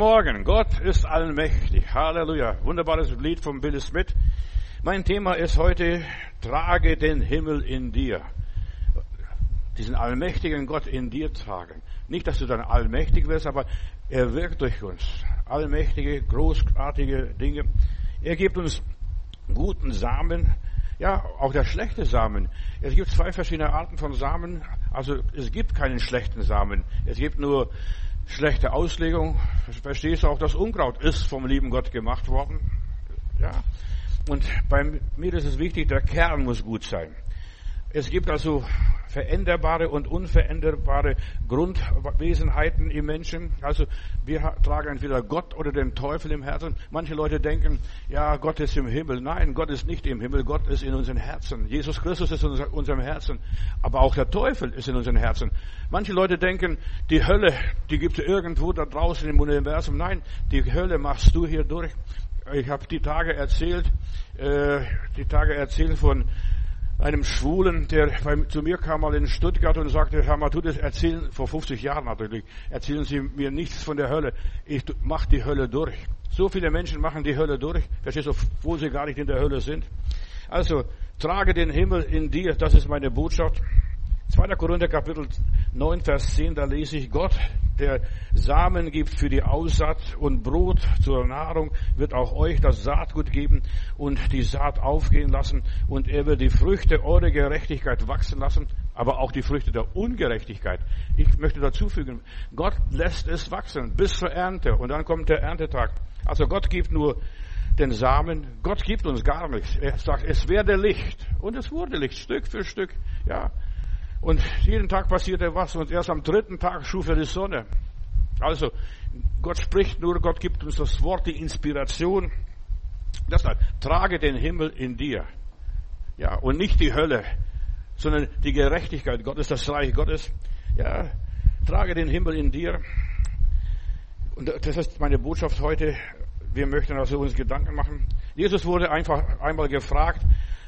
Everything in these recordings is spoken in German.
Morgen. Gott ist allmächtig. Halleluja. Wunderbares Lied von Billy Smith. Mein Thema ist heute, trage den Himmel in dir. Diesen allmächtigen Gott in dir tragen. Nicht, dass du dann allmächtig wirst, aber er wirkt durch uns. Allmächtige, großartige Dinge. Er gibt uns guten Samen. Ja, auch der schlechte Samen. Es gibt zwei verschiedene Arten von Samen. Also es gibt keinen schlechten Samen. Es gibt nur schlechte Auslegung. Verstehst du auch, das Unkraut ist vom lieben Gott gemacht worden. Ja. Und bei mir ist es wichtig, der Kern muss gut sein. Es gibt also veränderbare und unveränderbare Grundwesenheiten im Menschen. Also wir tragen entweder Gott oder den Teufel im Herzen. Manche Leute denken, ja, Gott ist im Himmel. Nein, Gott ist nicht im Himmel. Gott ist in unseren Herzen. Jesus Christus ist in unserem Herzen. Aber auch der Teufel ist in unseren Herzen. Manche Leute denken, die Hölle, die gibt es irgendwo da draußen im Universum. Nein, die Hölle machst du hier durch. Ich habe die Tage erzählt von einem Schwulen, der zu mir kam mal in Stuttgart und sagte, Herr Matthäus, erzählen, vor 50 Jahren natürlich, erzählen Sie mir nichts von der Hölle. Ich mach die Hölle durch. So viele Menschen machen die Hölle durch, verstehst du, obwohl sie gar nicht in der Hölle sind. Also, trage den Himmel in dir, das ist meine Botschaft. 2. Korinther Kapitel 9, Vers 10, da lese ich, Gott, der Samen gibt für die Aussaat und Brot zur Nahrung, wird auch euch das Saatgut geben und die Saat aufgehen lassen und er wird die Früchte eurer Gerechtigkeit wachsen lassen, aber auch die Früchte der Ungerechtigkeit. Ich möchte dazu fügen, Gott lässt es wachsen bis zur Ernte und dann kommt der Erntetag. Also Gott gibt nur den Samen, Gott gibt uns gar nichts. Er sagt, es werde Licht und es wurde Licht, Stück für Stück, ja. Und jeden Tag passierte was und erst am 3. Tag schuf er die Sonne. Also, Gott spricht nur, Gott gibt uns das Wort, die Inspiration. Das heißt, trage den Himmel in dir. Ja, und nicht die Hölle, sondern die Gerechtigkeit Gottes, das Reich Gottes. Ja, trage den Himmel in dir. Und das ist meine Botschaft heute. Wir möchten also uns Gedanken machen. Jesus wurde einfach einmal gefragt,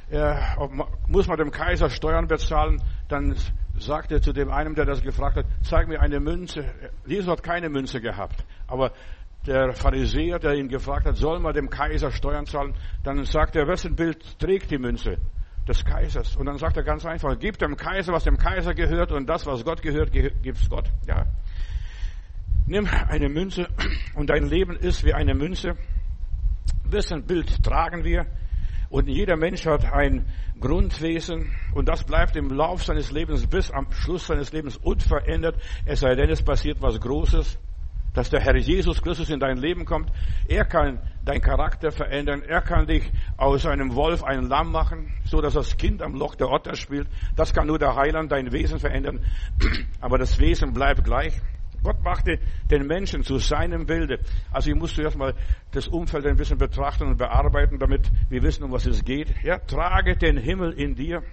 muss man dem Kaiser Steuern bezahlen? Dann sagt er zu dem einen, der das gefragt hat, zeig mir eine Münze. Jesus hat keine Münze gehabt. Aber der Pharisäer, der ihn gefragt hat, soll man dem Kaiser Steuern zahlen? Dann sagt er, wessen Bild trägt die Münze? Des Kaisers. Und dann sagt er ganz einfach, gib dem Kaiser, was dem Kaiser gehört und das, was Gott gehört, gib's Gott. Ja. Nimm eine Münze und dein Leben ist wie eine Münze. Wessen Bild tragen wir? Und jeder Mensch hat ein Grundwesen und das bleibt im Lauf seines Lebens bis am Schluss seines Lebens unverändert, es sei denn, es passiert was Großes, dass der Herr Jesus Christus in dein Leben kommt. Er kann deinen Charakter verändern, er kann dich aus einem Wolf ein Lamm machen, so dass das Kind am Loch der Otter spielt. Das kann nur der Heiland dein Wesen verändern, aber das Wesen bleibt gleich. Gott machte den Menschen zu seinem Bilde. Also ich muss zuerst mal das Umfeld ein bisschen betrachten und bearbeiten, damit wir wissen, um was es geht. Ja, trage den Himmel in dir.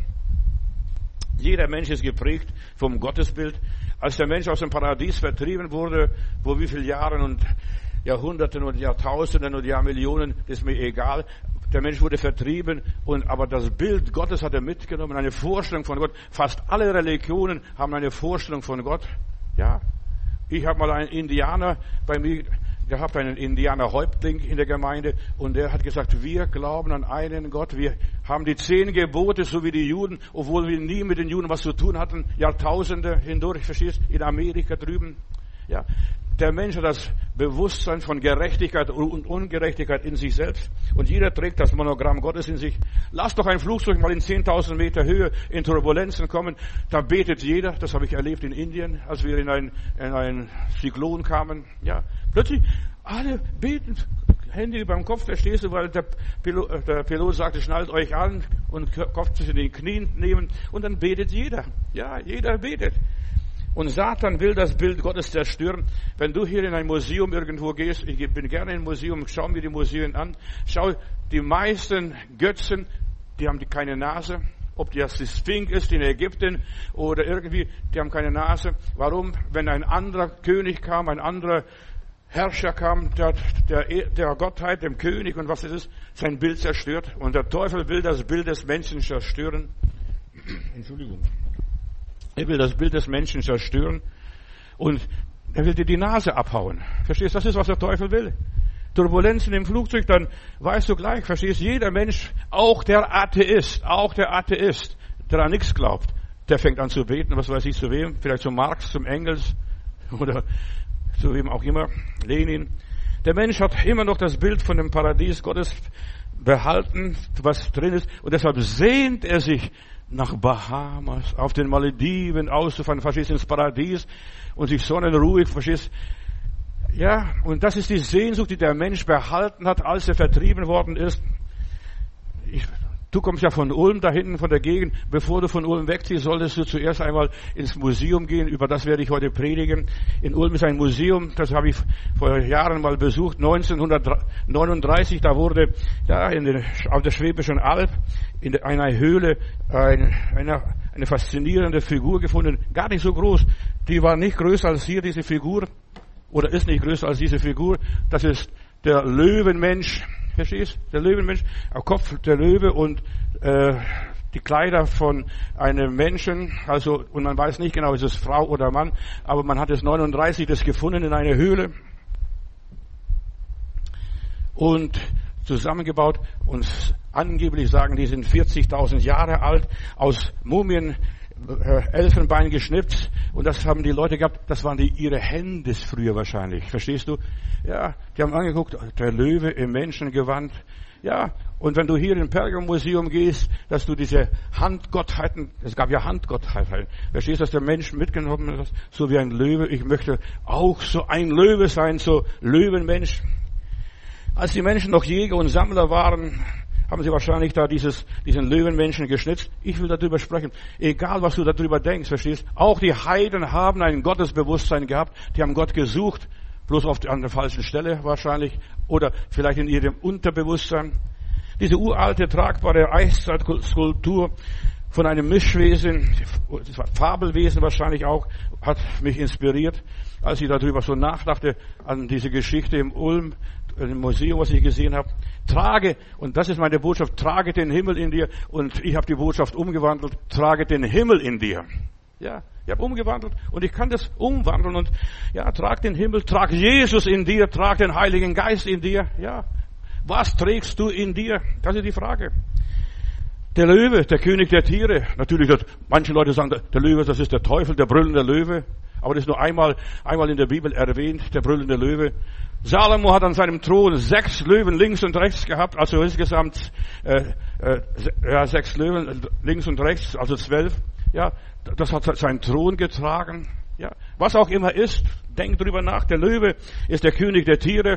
Jeder Mensch ist geprägt vom Gottesbild. Als der Mensch aus dem Paradies vertrieben wurde, vor wie vielen Jahren und Jahrhunderten und Jahrtausenden und Jahrmillionen, ist mir egal. Der Mensch wurde vertrieben, aber das Bild Gottes hat er mitgenommen, eine Vorstellung von Gott. Fast alle Religionen haben eine Vorstellung von Gott. Ja. Ich habe mal einen Indianer bei mir gehabt, einen Indianerhäuptling in der Gemeinde, und der hat gesagt, wir glauben an einen Gott, wir haben die 10 Gebote, so wie die Juden, obwohl wir nie mit den Juden was zu tun hatten, Jahrtausende hindurch, verstehst, in Amerika drüben. Ja, der Mensch hat das Bewusstsein von Gerechtigkeit und Ungerechtigkeit in sich selbst. Und jeder trägt das Monogramm Gottes in sich. Lass doch ein Flugzeug mal in 10.000 Meter Höhe in Turbulenzen kommen. Da betet jeder. Das habe ich erlebt in Indien, als wir in ein Zyklon kamen. Ja, plötzlich alle beten. Hände über dem Kopf, verstehst du, weil der Pilot sagte, schnallt euch an und Kopf zwischen den Knien nehmen. Und dann betet jeder. Ja, jeder betet. Und Satan will das Bild Gottes zerstören. Wenn du hier in ein Museum irgendwo gehst, ich bin gerne im Museum, schau mir die Museen an, schau, die meisten Götzen, die haben keine Nase. Ob das die Sphinx ist in Ägypten oder irgendwie, die haben keine Nase. Warum? Wenn ein anderer König kam, ein anderer Herrscher kam, der Gottheit, dem König und was es ist, sein Bild zerstört. Und der Teufel will das Bild des Menschen zerstören. Entschuldigung. Er will das Bild des Menschen zerstören. Und Er will dir die Nase abhauen. Verstehst du? Das ist, was der Teufel will. Turbulenzen im Flugzeug, dann weißt du gleich, verstehst du? Jeder Mensch, auch der Atheist, der an nichts glaubt, der fängt an zu beten, was weiß ich, zu wem, vielleicht zu Marx, zum Engels oder zu wem auch immer, Lenin. Der Mensch hat immer noch das Bild von dem Paradies Gottes behalten, was drin ist, und deshalb sehnt er sich nach Bahamas, auf den Malediven auszufahren, verstehst, ins Paradies und sich sonnenruhig, verstehst. Ja, und das ist die Sehnsucht, die der Mensch behalten hat, als er vertrieben worden ist. Du kommst ja von Ulm da hinten, von der Gegend. Bevor du von Ulm wegziehst, solltest du zuerst einmal ins Museum gehen. Über das werde ich heute predigen. In Ulm ist ein Museum, das habe ich vor Jahren mal besucht. 1939, da wurde auf der Schwäbischen Alb in einer Höhle eine faszinierende Figur gefunden. Gar nicht so groß. Die war nicht größer als hier, diese Figur. Oder ist nicht größer als diese Figur. Das ist der Löwenmensch. Verstehst? Der Löwenmensch, am Kopf der Löwe und die Kleider von einem Menschen, also, und man weiß nicht genau, ist es Frau oder Mann, aber man hat es 39 das gefunden in einer Höhle und zusammengebaut, und angeblich sagen, die sind 40.000 Jahre alt, aus Mumien, Elfenbein geschnitzt, und das haben die Leute gehabt, das waren ihre Hände früher wahrscheinlich, verstehst du? Ja, die haben angeguckt, der Löwe im Menschengewand, ja, und wenn du hier im Pergamonmuseum gehst, dass du diese Handgottheiten, es gab ja Handgottheiten, verstehst du, dass der Mensch mitgenommen hat, so wie ein Löwe, ich möchte auch so ein Löwe sein, so Löwenmensch. Als die Menschen noch Jäger und Sammler waren, haben sie wahrscheinlich da diesen Löwenmenschen geschnitzt. Ich will darüber sprechen. Egal, was du darüber denkst, verstehst? Auch die Heiden haben ein Gottesbewusstsein gehabt. Die haben Gott gesucht, bloß an der falschen Stelle wahrscheinlich. Oder vielleicht in ihrem Unterbewusstsein. Diese uralte, tragbare Eiszeitskulptur von einem Mischwesen, das war Fabelwesen wahrscheinlich auch, hat mich inspiriert, als ich darüber so nachdachte, an diese Geschichte im Ulm, im Museum, was ich gesehen habe. Trage, und das ist meine Botschaft, trage den Himmel in dir. Und ich habe die Botschaft umgewandelt, trage den Himmel in dir. Ja, ich habe umgewandelt und ich kann das umwandeln. Und ja, trag den Himmel, trag Jesus in dir, trag den Heiligen Geist in dir. Ja, was trägst du in dir? Das ist die Frage. Der Löwe, der König der Tiere. Natürlich, manche Leute sagen, der Löwe, das ist der Teufel, der brüllende Löwe. Aber das ist nur einmal in der Bibel erwähnt, der brüllende Löwe. Salomo hat an seinem Thron 6 Löwen links und rechts gehabt, also insgesamt 6 Löwen links und rechts, also 12. Ja, das hat seinen Thron getragen. Ja, was auch immer ist, denk drüber nach. Der Löwe ist der König der Tiere.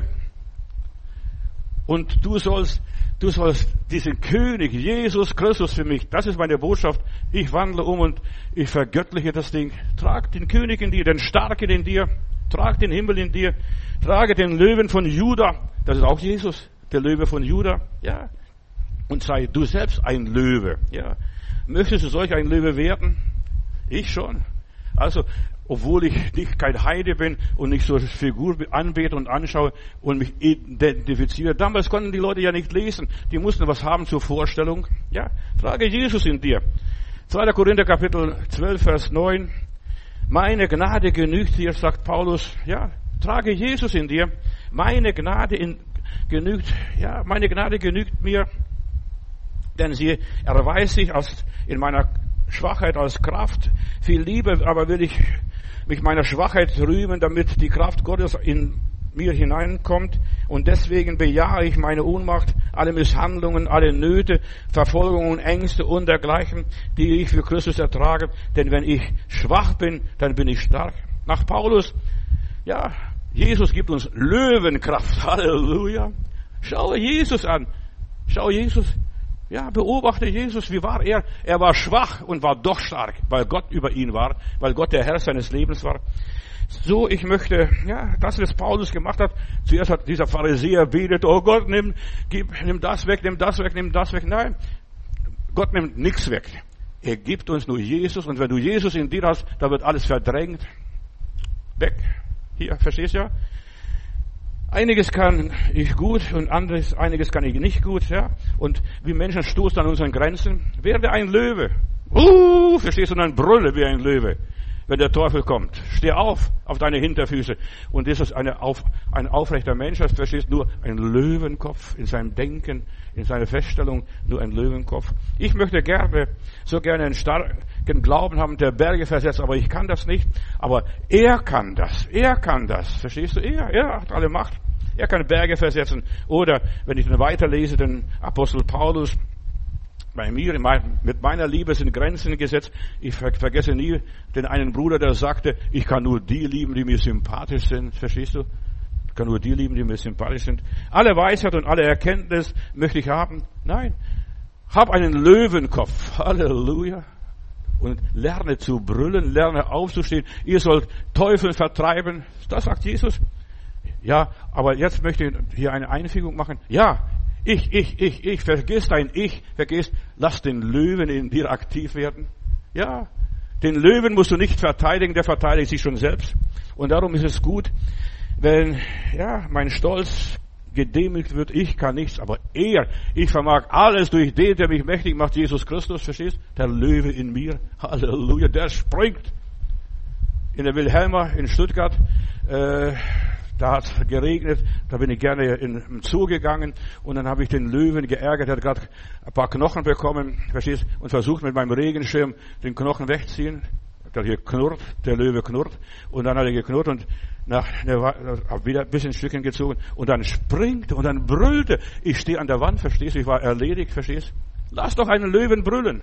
Und du sollst diesen König, Jesus Christus für mich, das ist meine Botschaft. Ich wandle um und ich vergöttliche das Ding. Trag den König in dir, den Starken in dir. Trag den Himmel in dir. Trage den Löwen von Juda. Das ist auch Jesus, der Löwe von Juda. Ja. Und sei du selbst ein Löwe. Ja. Möchtest du solch ein Löwe werden? Ich schon. Also, obwohl ich kein Heide bin und nicht so eine Figur anbete und anschaue und mich identifiziere. Damals konnten die Leute ja nicht lesen. Die mussten was haben zur Vorstellung. Ja. Trage Jesus in dir. 2. Korinther Kapitel 12, Vers 9. Meine Gnade genügt dir, sagt Paulus. Ja, trage Jesus in dir. Meine Gnade genügt mir, denn sie erweist sich in meiner Schwachheit als Kraft. Viel lieber aber will ich mich meiner Schwachheit rühmen, damit die Kraft Gottes in mir hineinkommt. Und deswegen bejahe ich meine Ohnmacht, alle Misshandlungen, alle Nöte, Verfolgungen, Ängste und dergleichen, die ich für Christus ertrage. Denn wenn ich schwach bin, dann bin ich stark. Nach Paulus, ja, Jesus gibt uns Löwenkraft. Halleluja. Schau Jesus an. Schau Jesus. Ja, beobachte Jesus. Wie war er? Er war schwach und war doch stark, weil Gott über ihn war, weil Gott der Herr seines Lebens war. So, ich möchte, ja, das, was Paulus gemacht hat. Zuerst hat dieser Pharisäer betet, oh Gott, nimm das weg, nimm das weg, nimm das weg. Nein, Gott nimmt nichts weg. Er gibt uns nur Jesus, und wenn du Jesus in dir hast, da wird alles verdrängt. Weg. Hier, verstehst du ja? Einiges kann ich gut und einiges kann ich nicht gut, ja. Und wir Menschen stoßen an unseren Grenzen. Werde ein Löwe. Verstehst du, und dann brülle wie ein Löwe. wenn der Teufel kommt. Steh auf deine Hinterfüße. Und das ist ein aufrechter Mensch, das verstehst nur ein Löwenkopf in seinem Denken, in seiner Feststellung, nur ein Löwenkopf. Ich möchte so gerne einen starken Glauben haben, der Berge versetzt, aber ich kann das nicht. Aber er kann das. Verstehst du? Er hat alle Macht. Er kann Berge versetzen. Oder, wenn ich dann weiterlese, den Apostel Paulus, bei mir, mit meiner Liebe sind Grenzen gesetzt. Ich vergesse nie den einen Bruder, der sagte, ich kann nur die lieben, die mir sympathisch sind. Verstehst du? Ich kann nur die lieben, die mir sympathisch sind. Alle Weisheit und alle Erkenntnis möchte ich haben. Nein. Hab einen Löwenkopf. Halleluja. Und lerne zu brüllen, lerne aufzustehen. Ihr sollt Teufel vertreiben. Das sagt Jesus. Ja, aber jetzt möchte ich hier eine Einfügung machen. Ja, ich, vergiss dein Ich, lass den Löwen in dir aktiv werden. Ja, den Löwen musst du nicht verteidigen, der verteidigt sich schon selbst. Und darum ist es gut, wenn, mein Stolz gedemütigt wird, ich kann nichts, aber ich vermag alles durch den, der mich mächtig macht, Jesus Christus, verstehst? Der Löwe in mir, Halleluja, der springt. In der Wilhelma in Stuttgart, da hat es geregnet, da bin ich gerne im Zoo gegangen und dann habe ich den Löwen geärgert, der hat gerade ein paar Knochen bekommen, verstehst, und versucht mit meinem Regenschirm den Knochen wegziehen. Der hier knurrt, der Löwe knurrt und dann hat er geknurrt und wieder ein bisschen Stückchen gezogen und dann springt und dann brüllte. Ich stehe an der Wand, verstehst du, ich war erledigt, verstehst. Lass doch einen Löwen brüllen.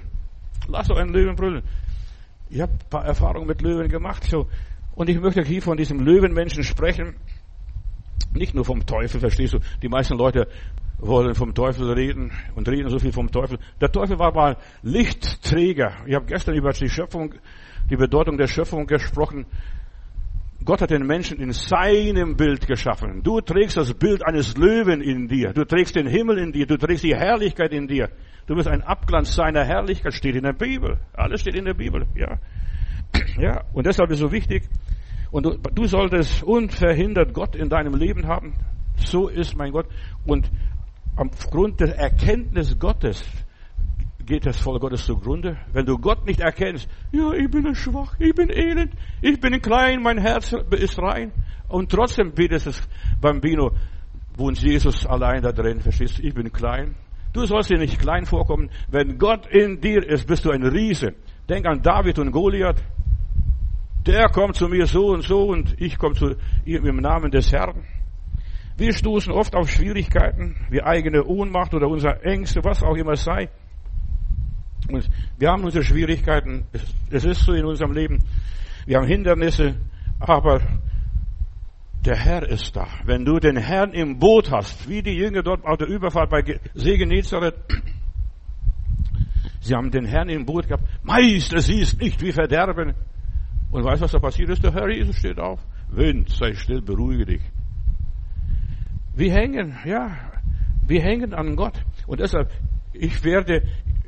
Ich habe ein paar Erfahrungen mit Löwen gemacht, so. Und ich möchte hier von diesem Löwenmenschen sprechen. Nicht nur vom Teufel, verstehst du? Die meisten Leute wollen vom Teufel reden und reden so viel vom Teufel. Der Teufel war mal Lichtträger. Ich habe gestern über die Bedeutung der Schöpfung gesprochen. Gott hat den Menschen in seinem Bild geschaffen. Du trägst das Bild eines Löwen in dir. Du trägst den Himmel in dir. Du trägst die Herrlichkeit in dir. Du bist ein Abglanz seiner Herrlichkeit, steht in der Bibel. Alles steht in der Bibel, ja. Ja, und deshalb ist es so wichtig. Und du solltest unverhindert Gott in deinem Leben haben. So ist mein Gott. Und aufgrund der Erkenntnis Gottes geht das Volk Gottes zugrunde. Wenn du Gott nicht erkennst, ja, ich bin schwach, ich bin elend, ich bin klein, mein Herz ist rein. Und trotzdem betest es, Bambino, wohnt Jesus allein da drin, verstehst du? Ich bin klein. Du sollst dir nicht klein vorkommen. Wenn Gott in dir ist, bist du ein Riese. Denk an David und Goliath. Der kommt zu mir so und ich komme zu ihm im Namen des Herrn. Wir stoßen oft auf Schwierigkeiten, wie eigene Ohnmacht oder unsere Ängste, was auch immer es sei. Und wir haben unsere Schwierigkeiten. Es ist so in unserem Leben. Wir haben Hindernisse, aber der Herr ist da. Wenn du den Herrn im Boot hast, wie die Jünger dort auf der Überfahrt bei See Genezareth, sie haben den Herrn im Boot gehabt. Meister, siehst nicht, wie Verderben. Und weißt du, was da passiert ist? Der Herr Jesus steht auf. Wind, sei still, beruhige dich. Wir hängen an Gott. Und deshalb werde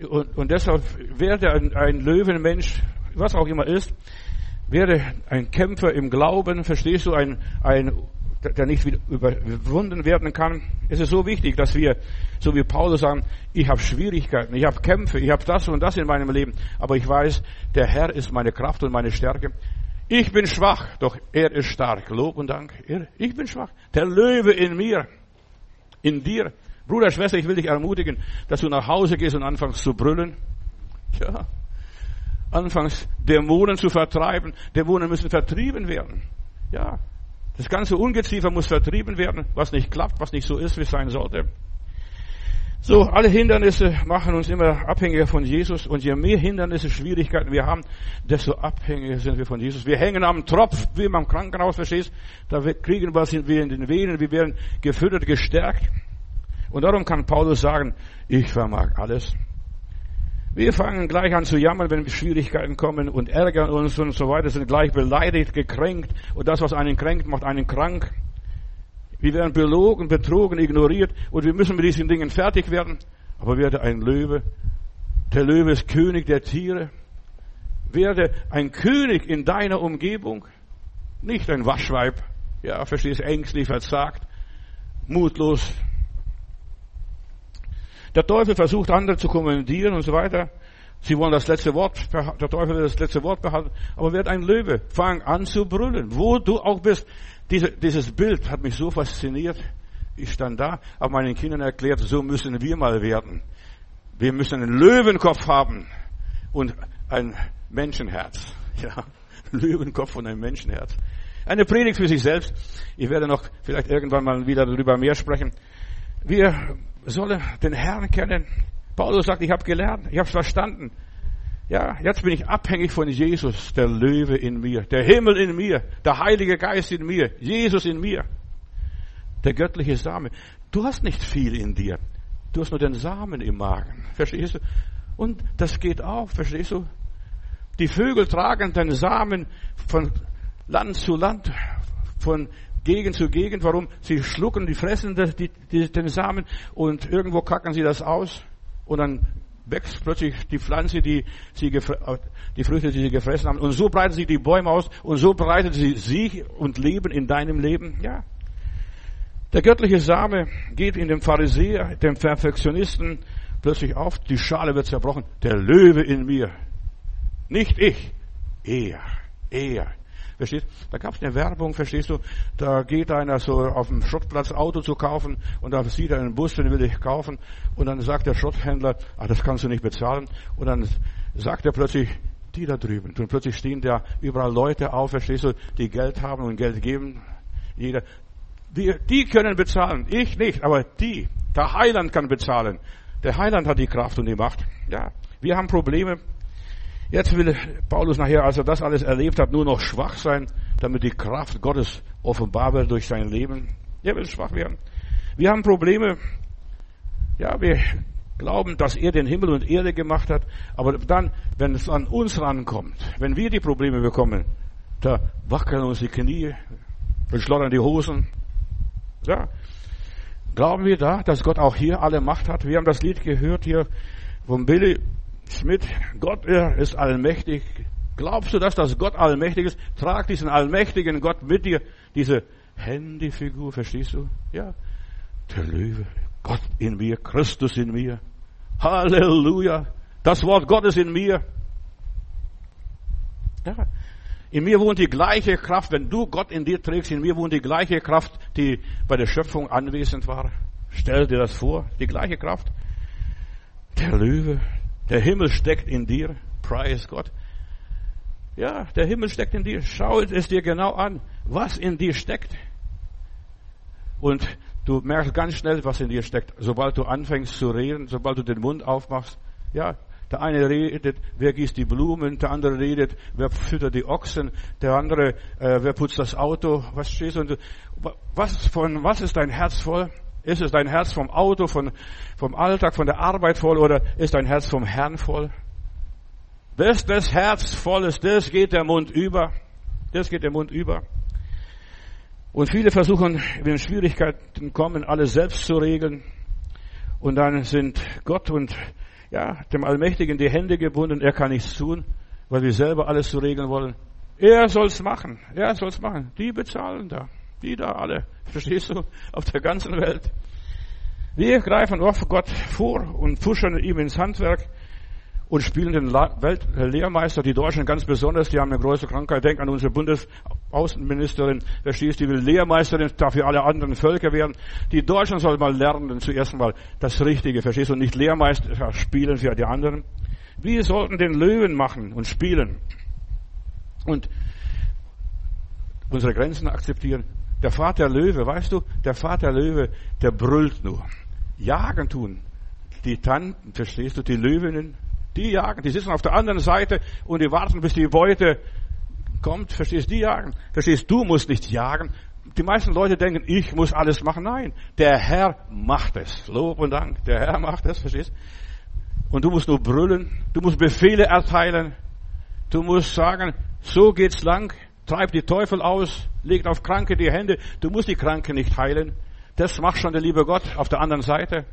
ein Löwenmensch, was auch immer ist, werde ein Kämpfer im Glauben, verstehst du, der nicht überwunden werden kann. Es ist so wichtig, dass wir, so wie Paulus sagen, ich habe Schwierigkeiten, ich habe Kämpfe, ich habe das und das in meinem Leben, aber ich weiß, der Herr ist meine Kraft und meine Stärke. Ich bin schwach, doch er ist stark. Lob und Dank. Ich bin schwach. Der Löwe in mir, in dir. Bruder, Schwester, ich will dich ermutigen, dass du nach Hause gehst und anfängst zu brüllen. Ja. Anfängst Dämonen zu vertreiben. Dämonen müssen vertrieben werden. Ja. Das ganze Ungeziefer muss vertrieben werden, was nicht klappt, was nicht so ist, wie es sein sollte. So, alle Hindernisse machen uns immer abhängiger von Jesus. Und je mehr Hindernisse, Schwierigkeiten wir haben, desto abhängiger sind wir von Jesus. Wir hängen am Tropf, wie im Krankenhaus, verstehst? Da kriegen wir in den Venen, wir werden gefüttert, gestärkt. Und darum kann Paulus sagen, ich vermag alles. Wir fangen gleich an zu jammern, wenn Schwierigkeiten kommen und ärgern uns und so weiter, sind gleich beleidigt, gekränkt. Und das, was einen kränkt, macht einen krank. Wir werden belogen, betrogen, ignoriert und wir müssen mit diesen Dingen fertig werden. Aber werde ein Löwe. Der Löwe ist König der Tiere. Werde ein König in deiner Umgebung. Nicht ein Waschweib. Ja, verstehst, ängstlich, verzagt, mutlos. Der Teufel versucht, andere zu kommandieren und so weiter. Sie wollen das letzte Wort, der Teufel will das letzte Wort behalten, aber werd ein Löwe. Fang an zu brüllen, wo du auch bist. Dieses Bild hat mich so fasziniert. Ich stand da, habe meinen Kindern erklärt, so müssen wir mal werden. Wir müssen einen Löwenkopf haben und ein Menschenherz. Ja, Löwenkopf und ein Menschenherz. Eine Predigt für sich selbst. Ich werde noch vielleicht irgendwann mal wieder darüber mehr sprechen. Wir sollen den Herrn kennen. Paulus sagt, ich habe gelernt, ich habe es verstanden. Ja, jetzt bin ich abhängig von Jesus, der Löwe in mir, der Himmel in mir, der Heilige Geist in mir, Jesus in mir, der göttliche Same. Du hast nicht viel in dir. Du hast nur den Samen im Magen. Verstehst du? Und das geht auf, verstehst du? Die Vögel tragen den Samen von Land zu Land, von Gegend zu Gegend. Warum? Sie schlucken, die fressen den Samen und irgendwo kacken sie das aus. Und dann wächst plötzlich die Pflanze, die Früchte, die sie gefressen haben. Und so breiten sich die Bäume aus. Und so breiten sie sich und leben in deinem Leben. Ja. Der göttliche Same geht in dem Pharisäer, dem Perfektionisten, plötzlich auf. Die Schale wird zerbrochen. Der Löwe in mir. Nicht ich. Er. Verstehst? Da gab es eine Werbung, verstehst du? Da geht einer so auf dem Schrottplatz Auto zu kaufen und da sieht er einen Bus, den will ich kaufen. Und dann sagt der Schrotthändler, das kannst du nicht bezahlen. Und dann sagt er plötzlich, die da drüben. Und plötzlich stehen da überall Leute auf, verstehst du, die Geld haben und Geld geben. Die können bezahlen, ich nicht, aber der Heiland kann bezahlen. Der Heiland hat die Kraft und die Macht. Ja, wir haben Probleme. Jetzt will Paulus nachher, als er das alles erlebt hat, nur noch schwach sein, damit die Kraft Gottes offenbar wird durch sein Leben. Er will schwach werden. Wir haben Probleme. Ja, wir glauben, dass er den Himmel und Erde gemacht hat. Aber dann, wenn es an uns rankommt, wenn wir die Probleme bekommen, da wackeln uns die Knie, wir schlottern die Hosen. Ja, glauben wir da, dass Gott auch hier alle Macht hat? Wir haben das Lied gehört hier von Billy Schmidt, Gott, er ist allmächtig. Glaubst du, dass Gott allmächtig ist? Trag diesen allmächtigen Gott mit dir. Diese Handyfigur, verstehst du? Ja. Der Löwe, Gott in mir, Christus in mir. Halleluja. Das Wort Gottes in mir. Ja. In mir wohnt die gleiche Kraft, wenn du Gott in dir trägst, in mir wohnt die gleiche Kraft, die bei der Schöpfung anwesend war. Stell dir das vor, die gleiche Kraft. Der Löwe, der Himmel steckt in dir. Preis Gott. Ja, der Himmel steckt in dir. Schau es dir genau an, was in dir steckt. Und du merkst ganz schnell, was in dir steckt. Sobald du anfängst zu reden, sobald du den Mund aufmachst. Ja, der eine redet, wer gießt die Blumen, der andere redet, wer füttert die Ochsen, der andere, wer putzt das Auto. Was stehst du? Was ist dein Herz voll? Ist es dein Herz vom Auto, vom Alltag, von der Arbeit voll oder ist dein Herz vom Herrn voll? Bis das Herz voll ist, das geht der Mund über. Das geht der Mund über. Und viele versuchen, wenn Schwierigkeiten kommen, alles selbst zu regeln. Und dann sind Gott und dem Allmächtigen die Hände gebunden. Er kann nichts tun, weil wir selber alles zu regeln wollen. Er soll's machen. Er soll's machen. Die bezahlen da. Die da alle, verstehst du, auf der ganzen Welt. Wir greifen auf Gott vor und pfuschen ihm ins Handwerk und spielen den Weltlehrmeister. Die Deutschen ganz besonders, die haben eine große Krankheit. Denk an unsere Bundesaußenministerin, verstehst du, die will Lehrmeisterin, darf für alle anderen Völker werden. Die Deutschen sollen mal lernen, zuerst mal das Richtige, verstehst du, und nicht Lehrmeister spielen für die anderen. Wir sollten den Löwen machen und spielen und unsere Grenzen akzeptieren. Der Vater Löwe, weißt du, der Vater Löwe, der brüllt nur. Jagen tun. Die Tanten, verstehst du, die Löwinnen, die jagen, die sitzen auf der anderen Seite und die warten, bis die Beute kommt, verstehst du, die jagen. Verstehst du, musst nicht jagen. Die meisten Leute denken, ich muss alles machen. Nein, der Herr macht es. Lob und Dank, der Herr macht es, verstehst du? Und du musst nur brüllen, du musst Befehle erteilen, du musst sagen, so geht's lang. Treibt die Teufel aus, legt auf Kranke die Hände. Du musst die Kranke nicht heilen. Das macht schon der liebe Gott auf der anderen Seite.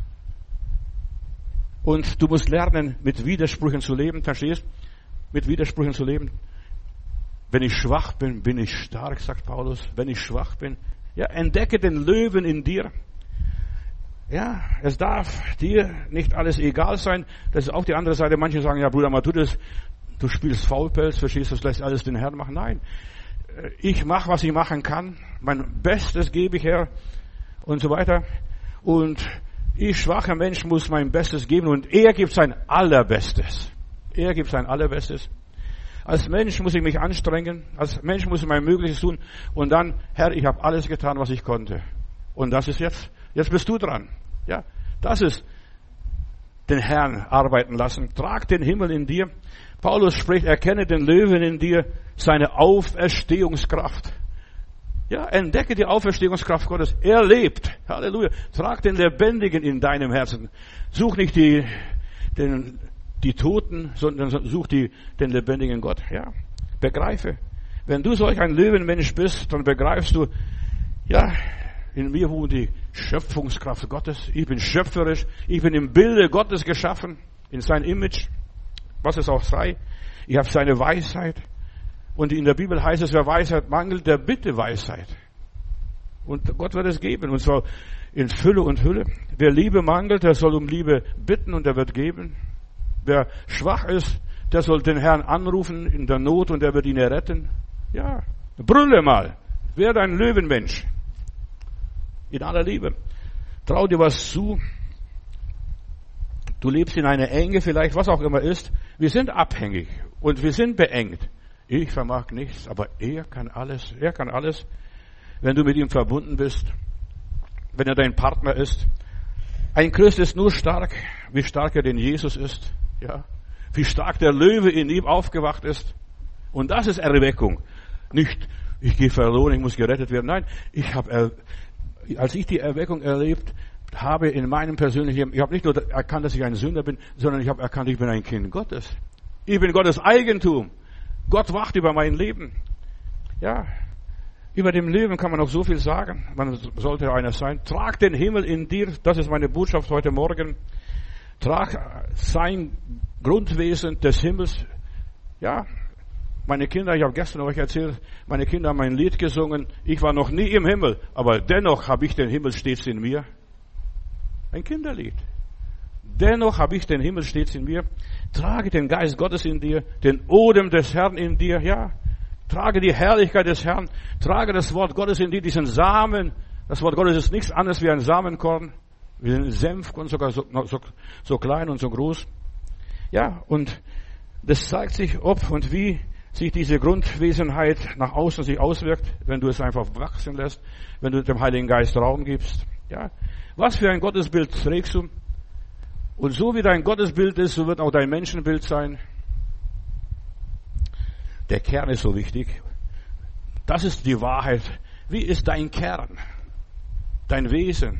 Und du musst lernen, mit Widersprüchen zu leben, verstehst? Mit Widersprüchen zu leben. Wenn ich schwach bin, bin ich stark, sagt Paulus. Wenn ich schwach bin. Ja, entdecke den Löwen in dir. Ja, es darf dir nicht alles egal sein. Das ist auch die andere Seite. Manche sagen, ja, Bruder, mal du spielst Faulpelz, verstehst du, das lässt alles den Herrn machen. Nein, ich mache, was ich machen kann. Mein Bestes gebe ich her und so weiter. Und ich, schwacher Mensch, muss mein Bestes geben und er gibt sein Allerbestes. Er gibt sein Allerbestes. Als Mensch muss ich mich anstrengen. Als Mensch muss ich mein Möglichstes tun. Und dann, Herr, ich habe alles getan, was ich konnte. Und das ist jetzt bist du dran. Ja, das ist den Herrn arbeiten lassen. Trag den Himmel in dir. Paulus spricht, erkenne den Löwen in dir, seine Auferstehungskraft. Ja, entdecke die Auferstehungskraft Gottes. Er lebt. Halleluja. Trag den Lebendigen in deinem Herzen. Such nicht die Toten, sondern such den lebendigen Gott. Ja, begreife. Wenn du solch ein Löwenmensch bist, dann begreifst du, ja, in mir wohnt die Schöpfungskraft Gottes. Ich bin schöpferisch. Ich bin im Bilde Gottes geschaffen, in sein Image, was es auch sei. Ich habe seine Weisheit. Und in der Bibel heißt es, wer Weisheit mangelt, der bitte Weisheit. Und Gott wird es geben. Und zwar in Fülle und Hülle. Wer Liebe mangelt, der soll um Liebe bitten und er wird geben. Wer schwach ist, der soll den Herrn anrufen in der Not und er wird ihn erretten. Ja, brülle mal. Werde ein Löwenmensch. In aller Liebe. Trau dir was zu. Du lebst in einer Enge vielleicht, was auch immer ist. Wir sind abhängig und wir sind beengt. Ich vermag nichts, aber er kann alles. Er kann alles. Wenn du mit ihm verbunden bist, wenn er dein Partner ist. Ein Christ ist nur stark, wie stark er denn Jesus ist. Ja, wie stark der Löwe in ihm aufgewacht ist. Und das ist Erweckung. Nicht, ich gehe verloren, ich muss gerettet werden. Nein, als ich die Erweckung erlebt habe in meinem persönlichen, ich habe nicht nur erkannt, dass ich ein Sünder bin, sondern ich habe erkannt, ich bin ein Kind Gottes. Ich bin Gottes Eigentum. Gott wacht über mein Leben. Ja, über dem Leben kann man noch so viel sagen. Man sollte einer sein. Trag den Himmel in dir. Das ist meine Botschaft heute Morgen. Trag sein Grundwesen des Himmels. Ja, meine Kinder, ich habe gestern euch erzählt, meine Kinder haben ein Lied gesungen. Ich war noch nie im Himmel, aber dennoch habe ich den Himmel stets in mir. Ein Kinderlied. Dennoch habe ich den Himmel stets in mir. Trage den Geist Gottes in dir, den Odem des Herrn in dir, ja. Trage die Herrlichkeit des Herrn. Trage das Wort Gottes in dir, diesen Samen. Das Wort Gottes ist nichts anderes wie ein Samenkorn, wie ein Senfkorn, sogar so klein und so groß. Ja, und das zeigt sich, ob und wie sich diese Grundwesenheit nach außen sich auswirkt, wenn du es einfach wachsen lässt, wenn du dem Heiligen Geist Raum gibst. Ja, was für ein Gottesbild trägst du? Und so wie dein Gottesbild ist, so wird auch dein Menschenbild sein. Der Kern ist so wichtig. Das ist die Wahrheit. Wie ist dein Kern? Dein Wesen?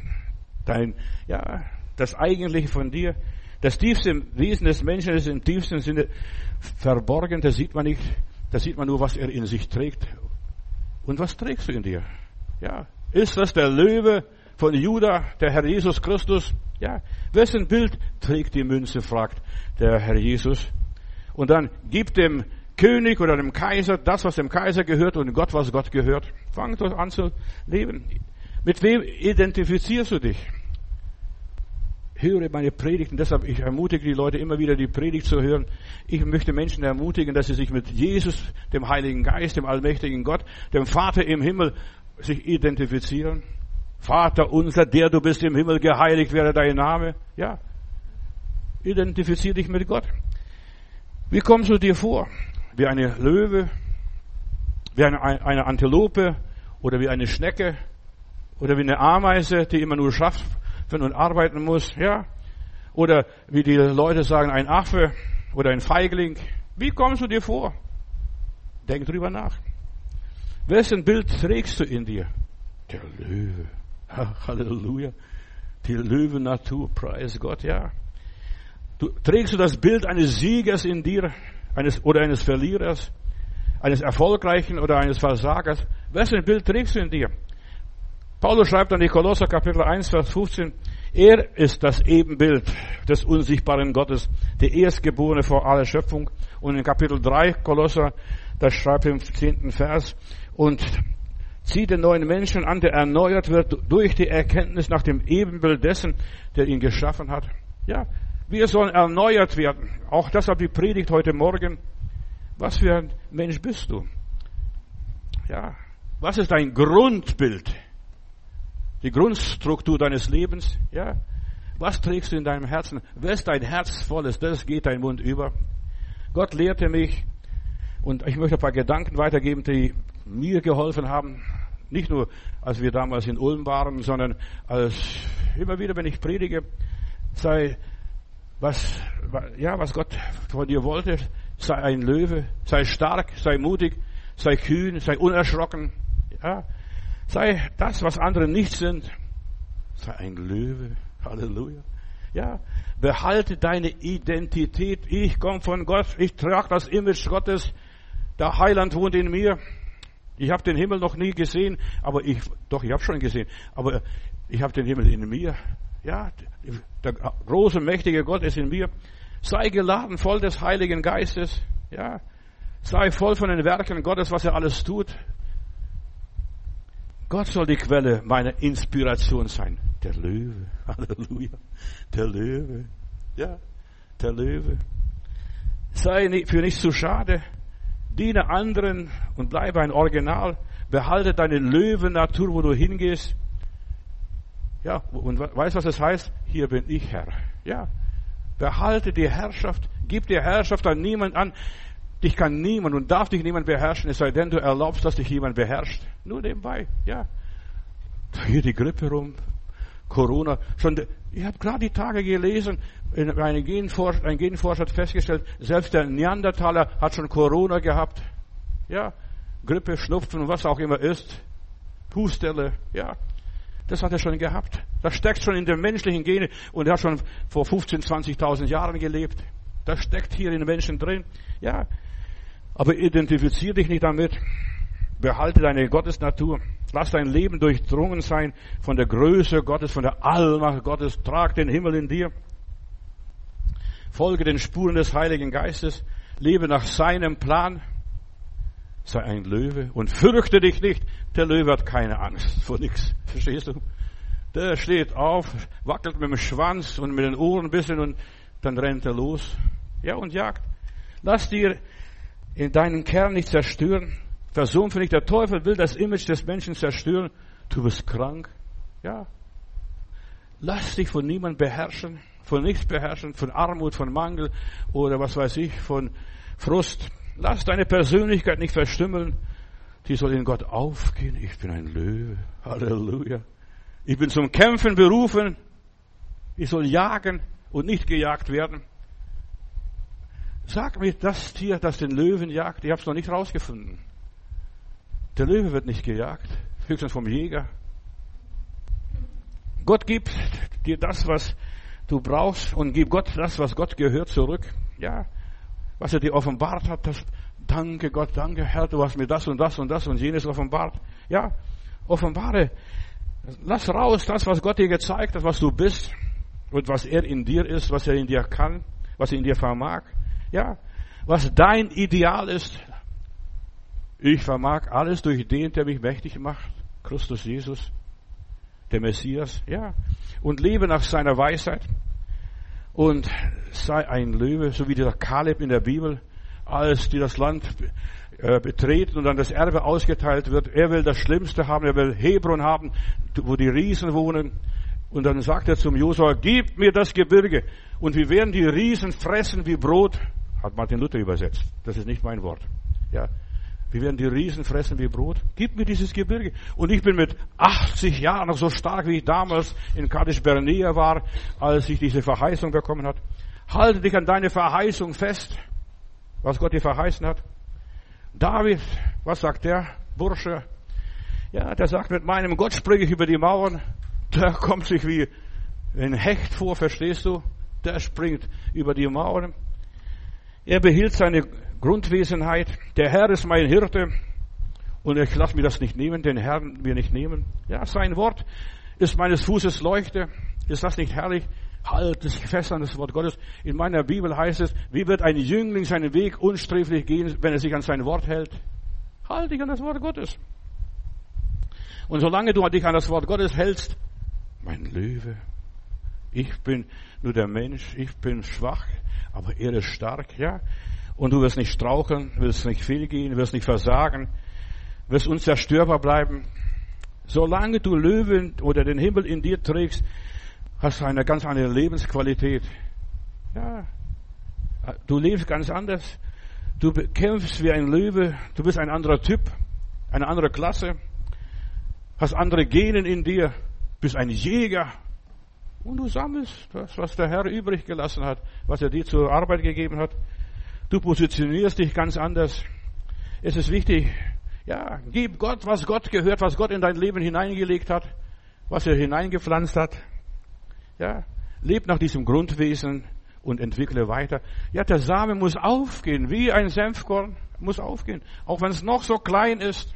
Das Eigentliche von dir? Das tiefste Wesen des Menschen ist im tiefsten Sinne verborgen. Das sieht man nicht. Das sieht man nur, was er in sich trägt. Und was trägst du in dir? Ja. Ist das der Löwe von Juda, der Herr Jesus Christus? Ja. Wessen Bild trägt die Münze, fragt der Herr Jesus. Und dann gib dem König oder dem Kaiser das, was dem Kaiser gehört, und Gott, was Gott gehört. Fang doch an zu leben. Mit wem identifizierst du dich? Höre meine Predigten, deshalb ich ermutige die Leute immer wieder, die Predigt zu hören. Ich möchte Menschen ermutigen, dass sie sich mit Jesus, dem Heiligen Geist, dem allmächtigen Gott, dem Vater im Himmel, sich identifizieren. Vater unser, der du bist im Himmel, geheiligt werde dein Name. Ja, identifiziere dich mit Gott. Wie kommst du dir vor? Wie eine Löwe, wie eine Antilope oder wie eine Schnecke oder wie eine Ameise, die immer nur schafft und arbeiten muss, ja? Oder wie die Leute sagen, ein Affe oder ein Feigling. Wie kommst du dir vor? Denk drüber nach. Wessen Bild trägst du in dir? Der Löwe. Halleluja. Die Löwennatur, preis Gott, ja. Trägst du das Bild eines Siegers in dir, eines Verlierers, eines Erfolgreichen oder eines Versagers? Wessen Bild trägst du in dir? Paulus schreibt an die Kolosser Kapitel 1, Vers 15, er ist das Ebenbild des unsichtbaren Gottes, der Erstgeborene vor aller Schöpfung. Und in Kapitel 3 Kolosser, da schreibt er im 10. Vers, und Zieht den neuen Menschen an, der erneuert wird durch die Erkenntnis nach dem Ebenbild dessen, der ihn geschaffen hat. Ja, wir sollen erneuert werden. Auch deshalb die Predigt heute Morgen. Was für ein Mensch bist du? Ja, was ist dein Grundbild? Die Grundstruktur deines Lebens? Ja, was trägst du in deinem Herzen? Wes dein Herz voll ist, das geht dein Mund über. Gott lehrte mich, und ich möchte ein paar Gedanken weitergeben, die mir geholfen haben. Nicht nur, als wir damals in Ulm waren, sondern immer wieder, wenn ich predige, was Gott von dir wollte, sei ein Löwe, sei stark, sei mutig, sei kühn, sei unerschrocken, ja, sei das, was andere nicht sind, sei ein Löwe, Halleluja. Ja, behalte deine Identität. Ich komme von Gott, ich trage das Image Gottes, der Heiland wohnt in mir. Ich habe den Himmel noch nie gesehen, ich habe schon gesehen, aber ich habe den Himmel in mir. Ja, der große, mächtige Gott ist in mir. Sei geladen, voll des Heiligen Geistes. Ja, sei voll von den Werken Gottes, was er alles tut. Gott soll die Quelle meiner Inspiration sein. Der Löwe, Halleluja, der Löwe, ja, der Löwe. Sei für nichts zu schade, diene anderen und bleibe ein Original. Behalte deine Löwennatur, wo du hingehst. Ja, und weißt du, was das heißt? Hier bin ich Herr. Ja, behalte die Herrschaft, gib die Herrschaft an niemand an. Dich kann niemand und darf dich niemand beherrschen, es sei denn, du erlaubst, dass dich jemand beherrscht. Nur nebenbei, ja. Hier die Grippe rum, Corona. Ich habe gerade die Tage gelesen, ein Genforscher hat festgestellt, selbst der Neandertaler hat schon Corona gehabt. Ja, Grippe, Schnupfen, was auch immer ist. Hustelle, ja. Das hat er schon gehabt. Das steckt schon in den menschlichen Genen und er hat schon vor 15.000, 20.000 Jahren gelebt. Das steckt hier in den Menschen drin. Ja, aber identifiziere dich nicht damit. Behalte deine Gottesnatur. Lass dein Leben durchdrungen sein von der Größe Gottes, von der Allmacht Gottes. Trag den Himmel in dir. Folge den Spuren des Heiligen Geistes. Lebe nach seinem Plan. Sei ein Löwe und fürchte dich nicht. Der Löwe hat keine Angst vor nichts. Verstehst du? Der steht auf, wackelt mit dem Schwanz und mit den Ohren ein bisschen und dann rennt er los. Ja, und jagt. Lass dir in deinen Kern nicht zerstören. Versumpfe nicht. Der Teufel will das Image des Menschen zerstören. Du bist krank. Ja. Lass dich von niemandem beherrschen. Von nichts beherrschen. Von Armut, von Mangel oder was weiß ich, von Frust. Lass deine Persönlichkeit nicht verstümmeln. Die soll in Gott aufgehen. Ich bin ein Löwe. Halleluja. Ich bin zum Kämpfen berufen. Ich soll jagen und nicht gejagt werden. Sag mir das Tier, das den Löwen jagt. Ich habe es noch nicht rausgefunden. Der Löwe wird nicht gejagt. Höchstens vom Jäger. Gott gibt dir das, was du brauchst und gib Gott das, was Gott gehört, zurück. Ja. Was er dir offenbart hat, das, danke Gott, danke Herr, du hast mir das und das und das und jenes offenbart. Ja, offenbare. Lass raus das, was Gott dir gezeigt hat, was du bist und was er in dir ist, was er in dir kann, was er in dir vermag. Ja, was dein Ideal ist. Ich vermag alles durch den, der mich mächtig macht. Christus Jesus, der Messias. Ja, und lebe nach seiner Weisheit. Und sei ein Löwe, so wie der Kaleb in der Bibel, als die das Land betreten und dann das Erbe ausgeteilt wird. Er will das Schlimmste haben, er will Hebron haben, wo die Riesen wohnen. Und dann sagt er zum Josua, gib mir das Gebirge. Und wir werden die Riesen fressen wie Brot. Hat Martin Luther übersetzt. Das ist nicht mein Wort. Ja. Wir werden die Riesen fressen wie Brot. Gib mir dieses Gebirge. Und ich bin mit 80 Jahren noch so stark, wie ich damals in Kadesh Barnea war, als ich diese Verheißung bekommen habe. Halte dich an deine Verheißung fest, was Gott dir verheißen hat. David, was sagt der Bursche? Ja, der sagt, mit meinem Gott springe ich über die Mauern. Der kommt sich wie ein Hecht vor, verstehst du? Der springt über die Mauern. Er behielt seine Grundwesenheit. Der Herr ist mein Hirte und ich lasse mir das nicht nehmen, den Herrn mir nicht nehmen. Ja, sein Wort ist meines Fußes Leuchte. Ist das nicht herrlich? Halt dich fest an das Wort Gottes. In meiner Bibel heißt es, wie wird ein Jüngling seinen Weg unsträflich gehen, wenn er sich an sein Wort hält? Halt dich an das Wort Gottes. Und solange du dich an das Wort Gottes hältst, mein Löwe, ich bin nur der Mensch, ich bin schwach, aber er ist stark, ja. Und du wirst nicht straucheln, wirst nicht fehlgehen, wirst nicht versagen, wirst unzerstörbar bleiben. Solange du Löwen oder den Himmel in dir trägst, hast du eine ganz andere Lebensqualität. Ja, du lebst ganz anders. Du kämpfst wie ein Löwe, du bist ein anderer Typ, eine andere Klasse, hast andere Gene in dir, bist ein Jäger. Und du sammelst das, was der Herr übrig gelassen hat, was er dir zur Arbeit gegeben hat. Du positionierst dich ganz anders. Es ist wichtig, ja, gib Gott, was Gott gehört, was Gott in dein Leben hineingelegt hat, was er hineingepflanzt hat. Ja, leb nach diesem Grundwesen und entwickle weiter. Ja, der Same muss aufgehen, wie ein Senfkorn, muss aufgehen. Auch wenn es noch so klein ist.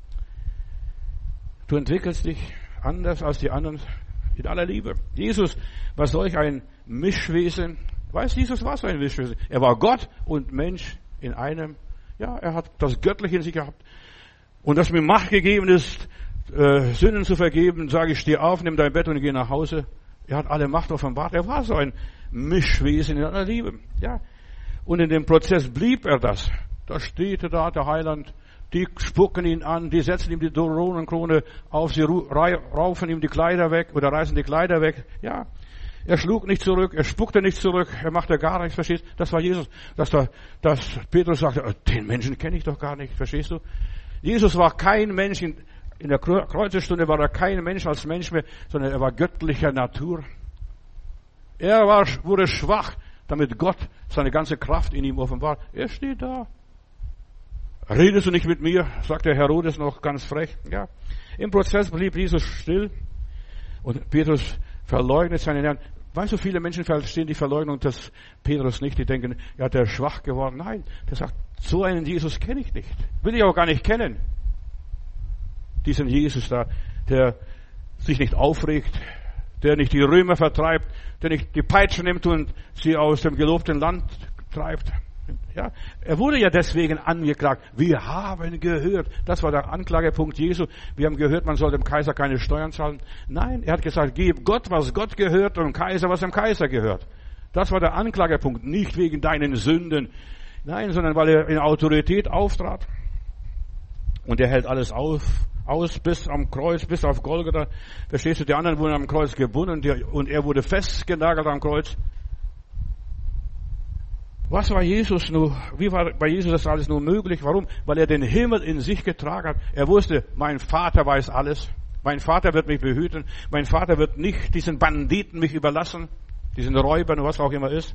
Du entwickelst dich anders als die anderen in aller Liebe. Jesus war solch ein Mischwesen. Weiß Jesus, was ein Mischwesen? Er war Gott und Mensch in einem. Ja, er hat das Göttliche in sich gehabt. Und dass mir Macht gegeben ist, Sünden zu vergeben, sage ich, steh auf, nimm dein Bett und geh nach Hause. Er hat alle Macht offenbart. Er war so ein Mischwesen in aller Liebe. Ja. Und in dem Prozess blieb er das. Da steht er da, der Heiland. Die spucken ihn an, die setzen ihm die Doronenkrone auf, sie raufen ihm die Kleider weg oder reißen die Kleider weg. Ja. Er schlug nicht zurück, er spuckte nicht zurück, er machte gar nichts, verstehst du? Das war Jesus. Dass Petrus sagte, den Menschen kenne ich doch gar nicht, verstehst du? Jesus war kein Mensch, in der Kreuzesstunde war er kein Mensch als Mensch mehr, sondern er war göttlicher Natur. Er wurde schwach, damit Gott seine ganze Kraft in ihm offenbart. Er steht da. Redest du nicht mit mir? Sagt der Herodes noch ganz frech. Ja. Im Prozess blieb Jesus still und Petrus verleugnet seinen Herrn. Weißt du, viele Menschen verstehen die Verleugnung des Petrus nicht. Die denken, ja, der ist schwach geworden. Nein, der sagt, so einen Jesus kenne ich nicht. Will ich auch gar nicht kennen. Diesen Jesus da, der sich nicht aufregt, der nicht die Römer vertreibt, der nicht die Peitsche nimmt und sie aus dem gelobten Land treibt. Ja, er wurde ja deswegen angeklagt. Wir haben gehört, das war der Anklagepunkt Jesu. Wir haben gehört, man soll dem Kaiser keine Steuern zahlen. Nein, er hat gesagt, gib Gott, was Gott gehört und dem Kaiser, was dem Kaiser gehört. Das war der Anklagepunkt, nicht wegen deinen Sünden. Nein, sondern weil er in Autorität auftrat. Und er hält alles aus bis am Kreuz, bis auf Golgatha. Verstehst du, die anderen wurden am Kreuz gebunden und er wurde festgenagelt am Kreuz. Was war Jesus nur, wie war bei Jesus das alles nur möglich? Warum? Weil er den Himmel in sich getragen hat. Er wusste, mein Vater weiß alles. Mein Vater wird mich behüten. Mein Vater wird nicht diesen Banditen mich überlassen, diesen Räubern, was auch immer ist.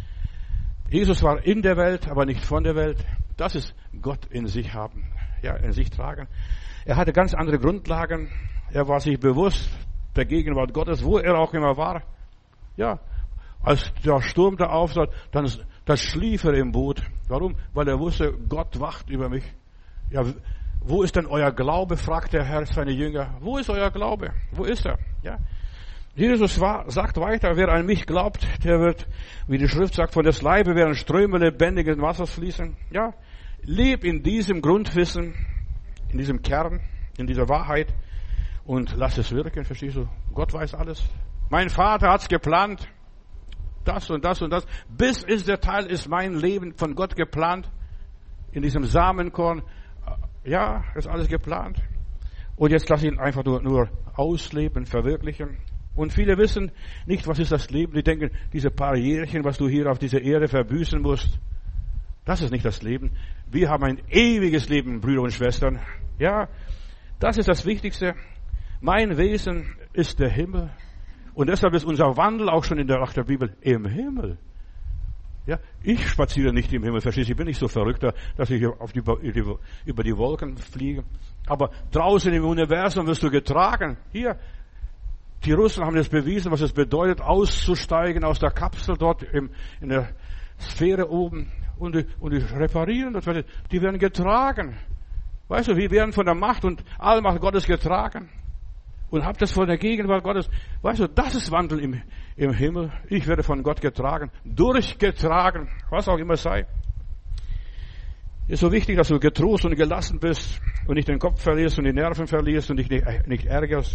Jesus war in der Welt, aber nicht von der Welt. Das ist Gott in sich haben, ja, in sich tragen. Er hatte ganz andere Grundlagen. Er war sich bewusst der Gegenwart Gottes, wo er auch immer war. Ja, als der Sturm da aufsah, dann schlief er im Boot. Warum? Weil er wusste, Gott wacht über mich. Ja, wo ist denn euer Glaube? Fragt der Herr seine Jünger. Wo ist euer Glaube? Wo ist er? Ja. Jesus sagt weiter, wer an mich glaubt, der wird, wie die Schrift sagt, von des Leibe werden Ströme lebendigen Wassers fließen. Ja. Leb in diesem Grundwissen, in diesem Kern, in dieser Wahrheit und lass es wirken, verstehst du? Gott weiß alles. Mein Vater hat's geplant. Das und das und das. Bis ins Detail ist mein Leben von Gott geplant. In diesem Samenkorn. Ja, ist alles geplant. Und jetzt lass ihn einfach nur ausleben, verwirklichen. Und viele wissen nicht, was ist das Leben. Die denken, diese paar Jährchen, was du hier auf dieser Erde verbüßen musst, das ist nicht das Leben. Wir haben ein ewiges Leben, Brüder und Schwestern. Ja, das ist das Wichtigste. Mein Wesen ist der Himmel. Und deshalb ist unser Wandel auch schon nach der Bibel im Himmel. Ja, ich spaziere nicht im Himmel, verstehst du? Ich bin nicht so verrückter, dass ich über die Wolken fliege. Aber draußen im Universum wirst du getragen. Hier, die Russen haben das bewiesen, was es bedeutet, auszusteigen aus der Kapsel dort in der Sphäre oben. Und die reparieren das. Die werden getragen. Weißt du, wir werden von der Macht und Allmacht Gottes getragen. Und habt das von der Gegenwart Gottes. Weißt du, das ist Wandel im Himmel. Ich werde von Gott getragen, durchgetragen, was auch immer sei. Ist so wichtig, dass du getrost und gelassen bist und nicht den Kopf verlierst und die Nerven verlierst und dich nicht ärgerst.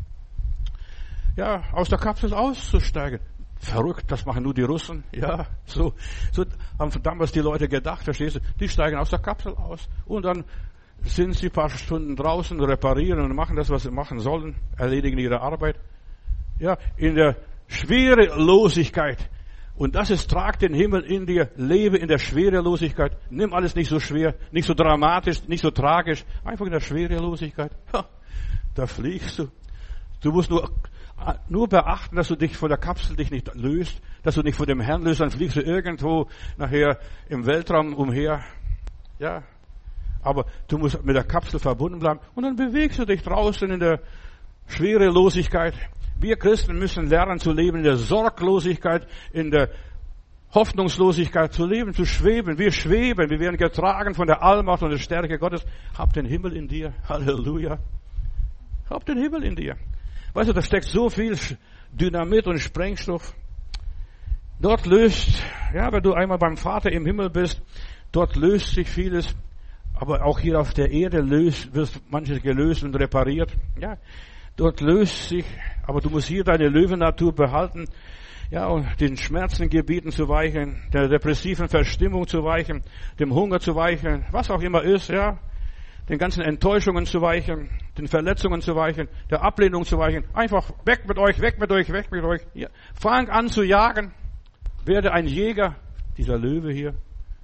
Ja, aus der Kapsel auszusteigen. Verrückt, das machen nur die Russen. Ja, so haben damals die Leute gedacht, verstehst du? Die steigen aus der Kapsel aus und dann sind sie ein paar Stunden draußen, reparieren und machen das, was sie machen sollen, erledigen ihre Arbeit. Ja, in der Schwerelosigkeit. Und das ist, trag den Himmel in dir, lebe in der Schwerelosigkeit. Nimm alles nicht so schwer, nicht so dramatisch, nicht so tragisch. Einfach in der Schwerelosigkeit. Ha, da fliegst du. Du musst nur beachten, dass du dich von der Kapsel dich nicht löst, dass du nicht von dem Herrn löst, dann fliegst du irgendwo nachher im Weltraum umher. Ja. Aber du musst mit der Kapsel verbunden bleiben und dann bewegst du dich draußen in der Schwerelosigkeit. Wir Christen müssen lernen zu leben in der Sorglosigkeit, in der Hoffnungslosigkeit zu leben, zu schweben. Wir schweben, wir werden getragen von der Allmacht und der Stärke Gottes. Hab den Himmel in dir. Halleluja. Hab den Himmel in dir. Weißt du, da steckt so viel Dynamit und Sprengstoff. Dort wenn du einmal beim Vater im Himmel bist, dort löst sich vieles. Aber auch hier auf der Erde wird manches gelöst und repariert. Ja, dort löst sich, aber du musst hier deine Löwennatur behalten. Ja, und den Schmerzengebieten zu weichen, der depressiven Verstimmung zu weichen, dem Hunger zu weichen, was auch immer ist, ja. Den ganzen Enttäuschungen zu weichen, den Verletzungen zu weichen, der Ablehnung zu weichen. Einfach weg mit euch, weg mit euch, weg mit euch. Ja. Fang an zu jagen. Werde ein Jäger, dieser Löwe hier.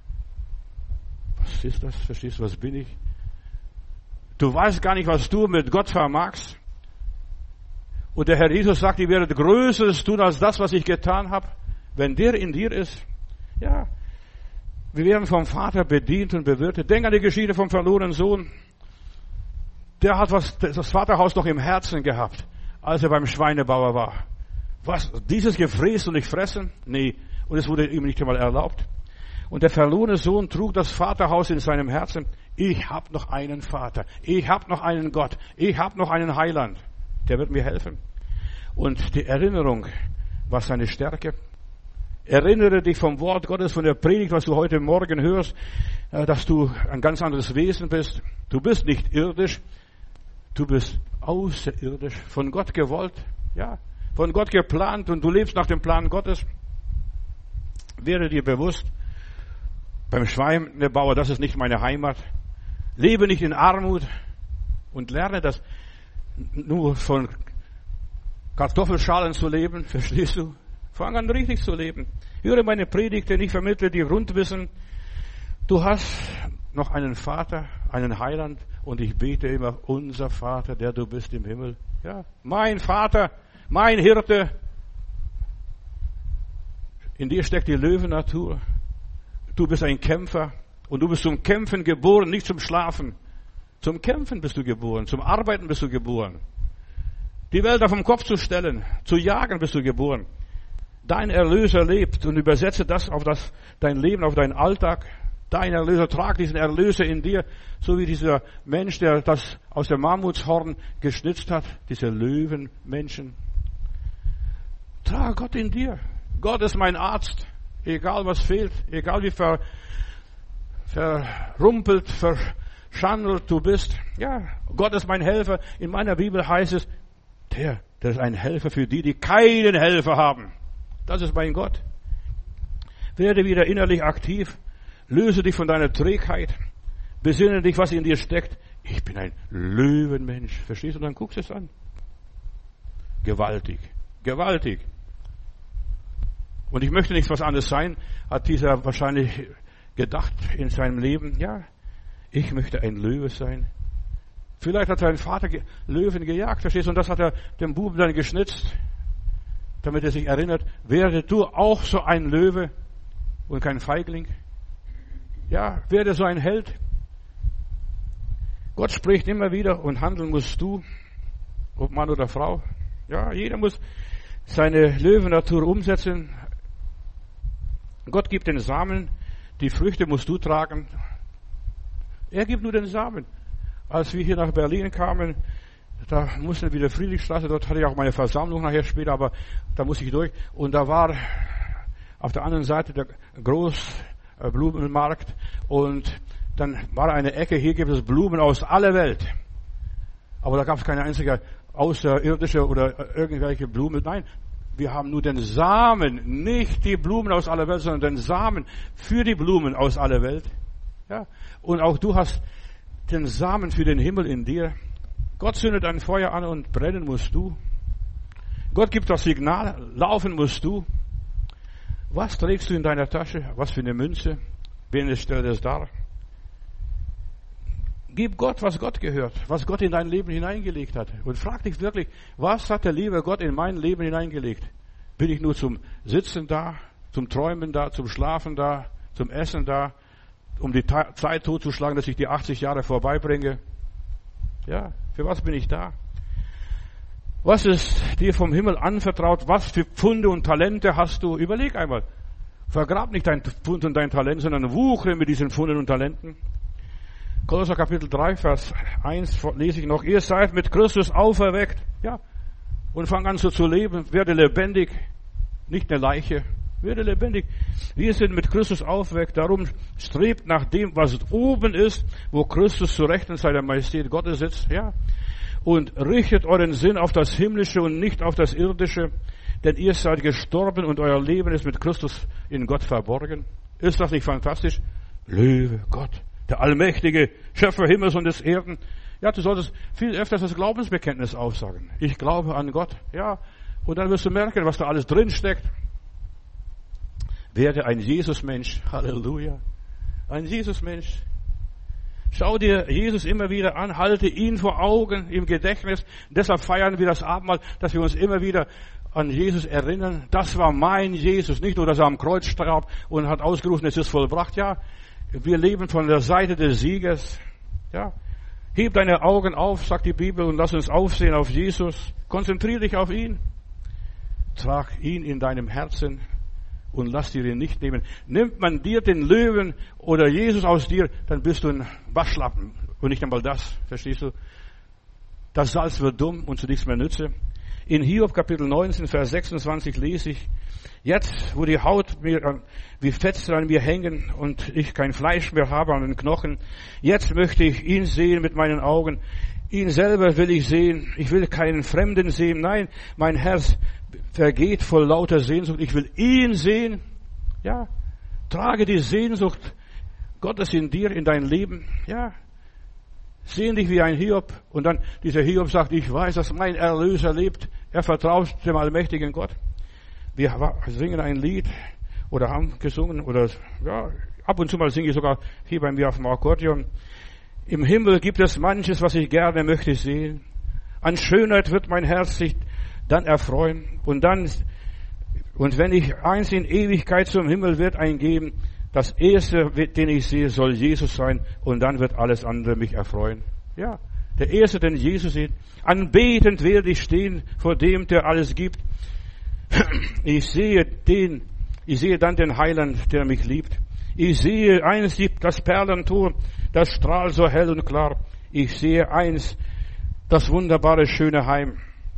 Was ist das? Verstehst du, was bin ich? Du weißt gar nicht, was du mit Gott vermagst. Und der Herr Jesus sagt, ihr werdet Größeres tun als das, was ich getan habe. Wenn der in dir ist, ja, wir werden vom Vater bedient und bewirtet. Denk an die Geschichte vom verlorenen Sohn. Der hat das Vaterhaus noch im Herzen gehabt, als er beim Schweinebauer war. Was? Dieses Gefräß und nicht fressen? Nee. Und es wurde ihm nicht einmal erlaubt. Und der verlorene Sohn trug das Vaterhaus in seinem Herzen. Ich habe noch einen Vater. Ich habe noch einen Gott. Ich habe noch einen Heiland. Der wird mir helfen. Und die Erinnerung war seine Stärke. Erinnere dich vom Wort Gottes, von der Predigt, was du heute Morgen hörst, dass du ein ganz anderes Wesen bist. Du bist nicht irdisch, du bist außerirdisch, von Gott gewollt, ja, von Gott geplant und du lebst nach dem Plan Gottes. Werde dir bewusst, beim Schweinebauer, das ist nicht meine Heimat. Lebe nicht in Armut und lerne das nur von Kartoffelschalen zu leben, verstehst du? Fang an, richtig zu leben. Höre meine Predigten, ich vermittle dir Grundwissen. Du hast noch einen Vater, einen Heiland und ich bete immer, unser Vater, der du bist im Himmel. Ja, mein Vater, mein Hirte. In dir steckt die Löwennatur. Du bist ein Kämpfer und du bist zum Kämpfen geboren, nicht zum Schlafen. Zum Kämpfen bist du geboren, zum Arbeiten bist du geboren. Die Welt auf den Kopf zu stellen, zu jagen bist du geboren. Dein Erlöser lebt und übersetze das auf dein Leben, auf deinen Alltag. Dein Erlöser, trag diesen Erlöser in dir, so wie dieser Mensch, der das aus dem Mammutshorn geschnitzt hat, diese Löwenmenschen. Trag Gott in dir. Gott ist mein Arzt, egal was fehlt, egal wie verrumpelt, verschandelt du bist. Ja, Gott ist mein Helfer. In meiner Bibel heißt es, der ist ein Helfer für die, die keinen Helfer haben. Das ist mein Gott. Werde wieder innerlich aktiv. Löse dich von deiner Trägheit. Besinne dich, was in dir steckt. Ich bin ein Löwenmensch. Verstehst du? Und dann guckst du es an. Gewaltig. Gewaltig. Und ich möchte nicht was anderes sein, hat dieser wahrscheinlich gedacht in seinem Leben. Ja, ich möchte ein Löwe sein. Vielleicht hat sein Vater Löwen gejagt, verstehst du? Und das hat er dem Buben dann geschnitzt, damit er sich erinnert, werde du auch so ein Löwe und kein Feigling. Ja, werde so ein Held. Gott spricht immer wieder und handeln musst du, ob Mann oder Frau. Ja, jeder muss seine Löwennatur umsetzen. Gott gibt den Samen, die Früchte musst du tragen. Er gibt nur den Samen. Als wir hier nach Berlin kamen, da mussten wir wieder Friedrichstraße, dort hatte ich auch meine Versammlung nachher später, aber da musste ich durch. Und da war auf der anderen Seite der Großblumenmarkt und dann war eine Ecke, hier gibt es Blumen aus aller Welt. Aber da gab es keine einzige außerirdische oder irgendwelche Blumen. Nein, wir haben nur den Samen, nicht die Blumen aus aller Welt, sondern den Samen für die Blumen aus aller Welt. Ja, und auch du hast den Samen für den Himmel in dir. Gott zündet ein Feuer an und brennen musst du. Gott gibt das Signal, laufen musst du. Was trägst du in deiner Tasche? Was für eine Münze? Wen stellt es dar? Gib Gott, was Gott gehört, was Gott in dein Leben hineingelegt hat. Und frag dich wirklich, was hat der liebe Gott in mein Leben hineingelegt? Bin ich nur zum Sitzen da, zum Träumen da, zum Schlafen da, zum Essen da, um die Zeit totzuschlagen, dass ich die 80 Jahre vorbeibringe? Ja, für was bin ich da? Was ist dir vom Himmel anvertraut? Was für Pfunde und Talente hast du? Überleg einmal. Vergrab nicht dein Pfund und dein Talent, sondern wuchere mit diesen Pfunden und Talenten. Kolosser Kapitel 3, Vers 1 lese ich noch. Ihr seid mit Christus auferweckt. Ja. Und fang an so zu leben. Werde lebendig. Nicht eine Leiche. Werde lebendig. Wir sind mit Christus auferweckt. Darum strebt nach dem, was oben ist, wo Christus zu Rechten seiner Majestät Gottes sitzt. Ja. Und richtet euren Sinn auf das Himmlische und nicht auf das Irdische. Denn ihr seid gestorben und euer Leben ist mit Christus in Gott verborgen. Ist das nicht fantastisch? Löwe, Gott, der allmächtige Schöpfer Himmels und des Erden. Ja, du solltest viel öfters das Glaubensbekenntnis aufsagen. Ich glaube an Gott. Ja, und dann wirst du merken, was da alles drin steckt. Werde ein Jesus-Mensch. Halleluja. Ein Jesus-Mensch. Schau dir Jesus immer wieder an, halte ihn vor Augen im Gedächtnis. Deshalb feiern wir das Abendmahl, dass wir uns immer wieder an Jesus erinnern. Das war mein Jesus. Nicht nur, dass er am Kreuz starb und hat ausgerufen, es ist vollbracht. Ja, wir leben von der Seite des Siegers. Ja, heb deine Augen auf, sagt die Bibel, und lass uns aufsehen auf Jesus. Konzentriere dich auf ihn. Trag ihn in deinem Herzen und lass dir ihn nicht nehmen. Nimmt man dir den Löwen oder Jesus aus dir, dann bist du ein Waschlappen und nicht einmal das. Verstehst du? Das Salz wird dumm und zu nichts mehr nütze. In Hiob Kapitel 19, Vers 26 lese ich, jetzt, wo die Haut mir wie Fetzen an mir hängen und ich kein Fleisch mehr habe an den Knochen, jetzt möchte ich ihn sehen mit meinen Augen. Ihn selber will ich sehen. Ich will keinen Fremden sehen. Nein, mein Herz vergeht voll lauter Sehnsucht. Ich will ihn sehen. Ja, trage die Sehnsucht Gottes in dir, in dein Leben. Ja, sehen dich wie ein Hiob. Und dann dieser Hiob sagt, ich weiß, dass mein Erlöser lebt. Er vertraut dem allmächtigen Gott. Wir singen ein Lied oder haben gesungen oder ja, ab und zu mal singe ich sogar hier bei mir auf dem Akkordeon. Im Himmel gibt es manches, was ich gerne möchte sehen. An Schönheit wird mein Herz sich dann erfreuen. Und wenn ich eins in Ewigkeit zum Himmel wird eingeben, das erste, den ich sehe, soll Jesus sein. Und dann wird alles andere mich erfreuen. Ja, der erste, den Jesus sieht. Anbetend werde ich stehen vor dem, der alles gibt. Ich sehe dann den Heiland, der mich liebt. Ich sehe eins, das Perlentor, das strahlt so hell und klar. Ich sehe eins, das wunderbare, schöne Heim.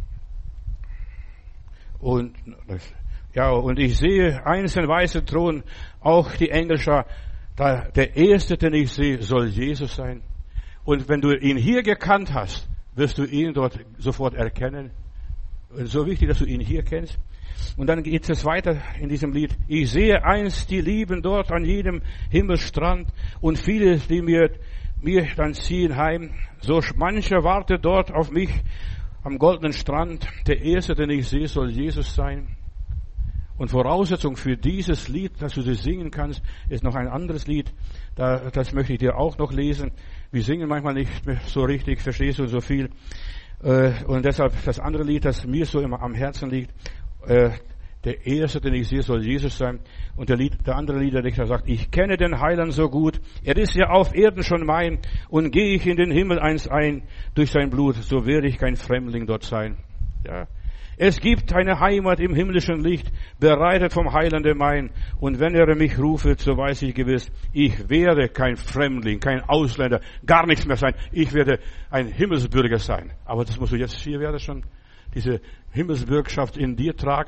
Und ich sehe eins, den weißen Thron, auch die Engelschar. Der erste, den ich sehe, soll Jesus sein. Und wenn du ihn hier gekannt hast, wirst du ihn dort sofort erkennen. Und so wichtig, dass du ihn hier kennst. Und dann geht es weiter in diesem Lied. Ich sehe einst die Lieben dort an jedem Himmelsstrand und viele, die mir dann ziehen heim. So mancher wartet dort auf mich am goldenen Strand. Der erste, den ich sehe, soll Jesus sein. Und Voraussetzung für dieses Lied, dass du das singen kannst, ist noch ein anderes Lied. Das möchte ich dir auch noch lesen. Wir singen manchmal nicht mehr so richtig, verstehst du, so viel. Und deshalb das andere Lied, das mir so immer am Herzen liegt. Der erste, den ich sehe, soll Jesus sein. Und der andere Liederdichter sagt, ich kenne den Heiland so gut. Er ist ja auf Erden schon mein. Und gehe ich in den Himmel einst ein durch sein Blut, so werde ich kein Fremdling dort sein. Ja. Es gibt eine Heimat im himmlischen Licht, bereitet vom Heilande mein. Und wenn er mich ruft, so weiß ich gewiss, ich werde kein Fremdling, kein Ausländer, gar nichts mehr sein. Ich werde ein Himmelsbürger sein. Aber das musst du jetzt hier werden schon diese Himmelsbürgerschaft in dir tragen.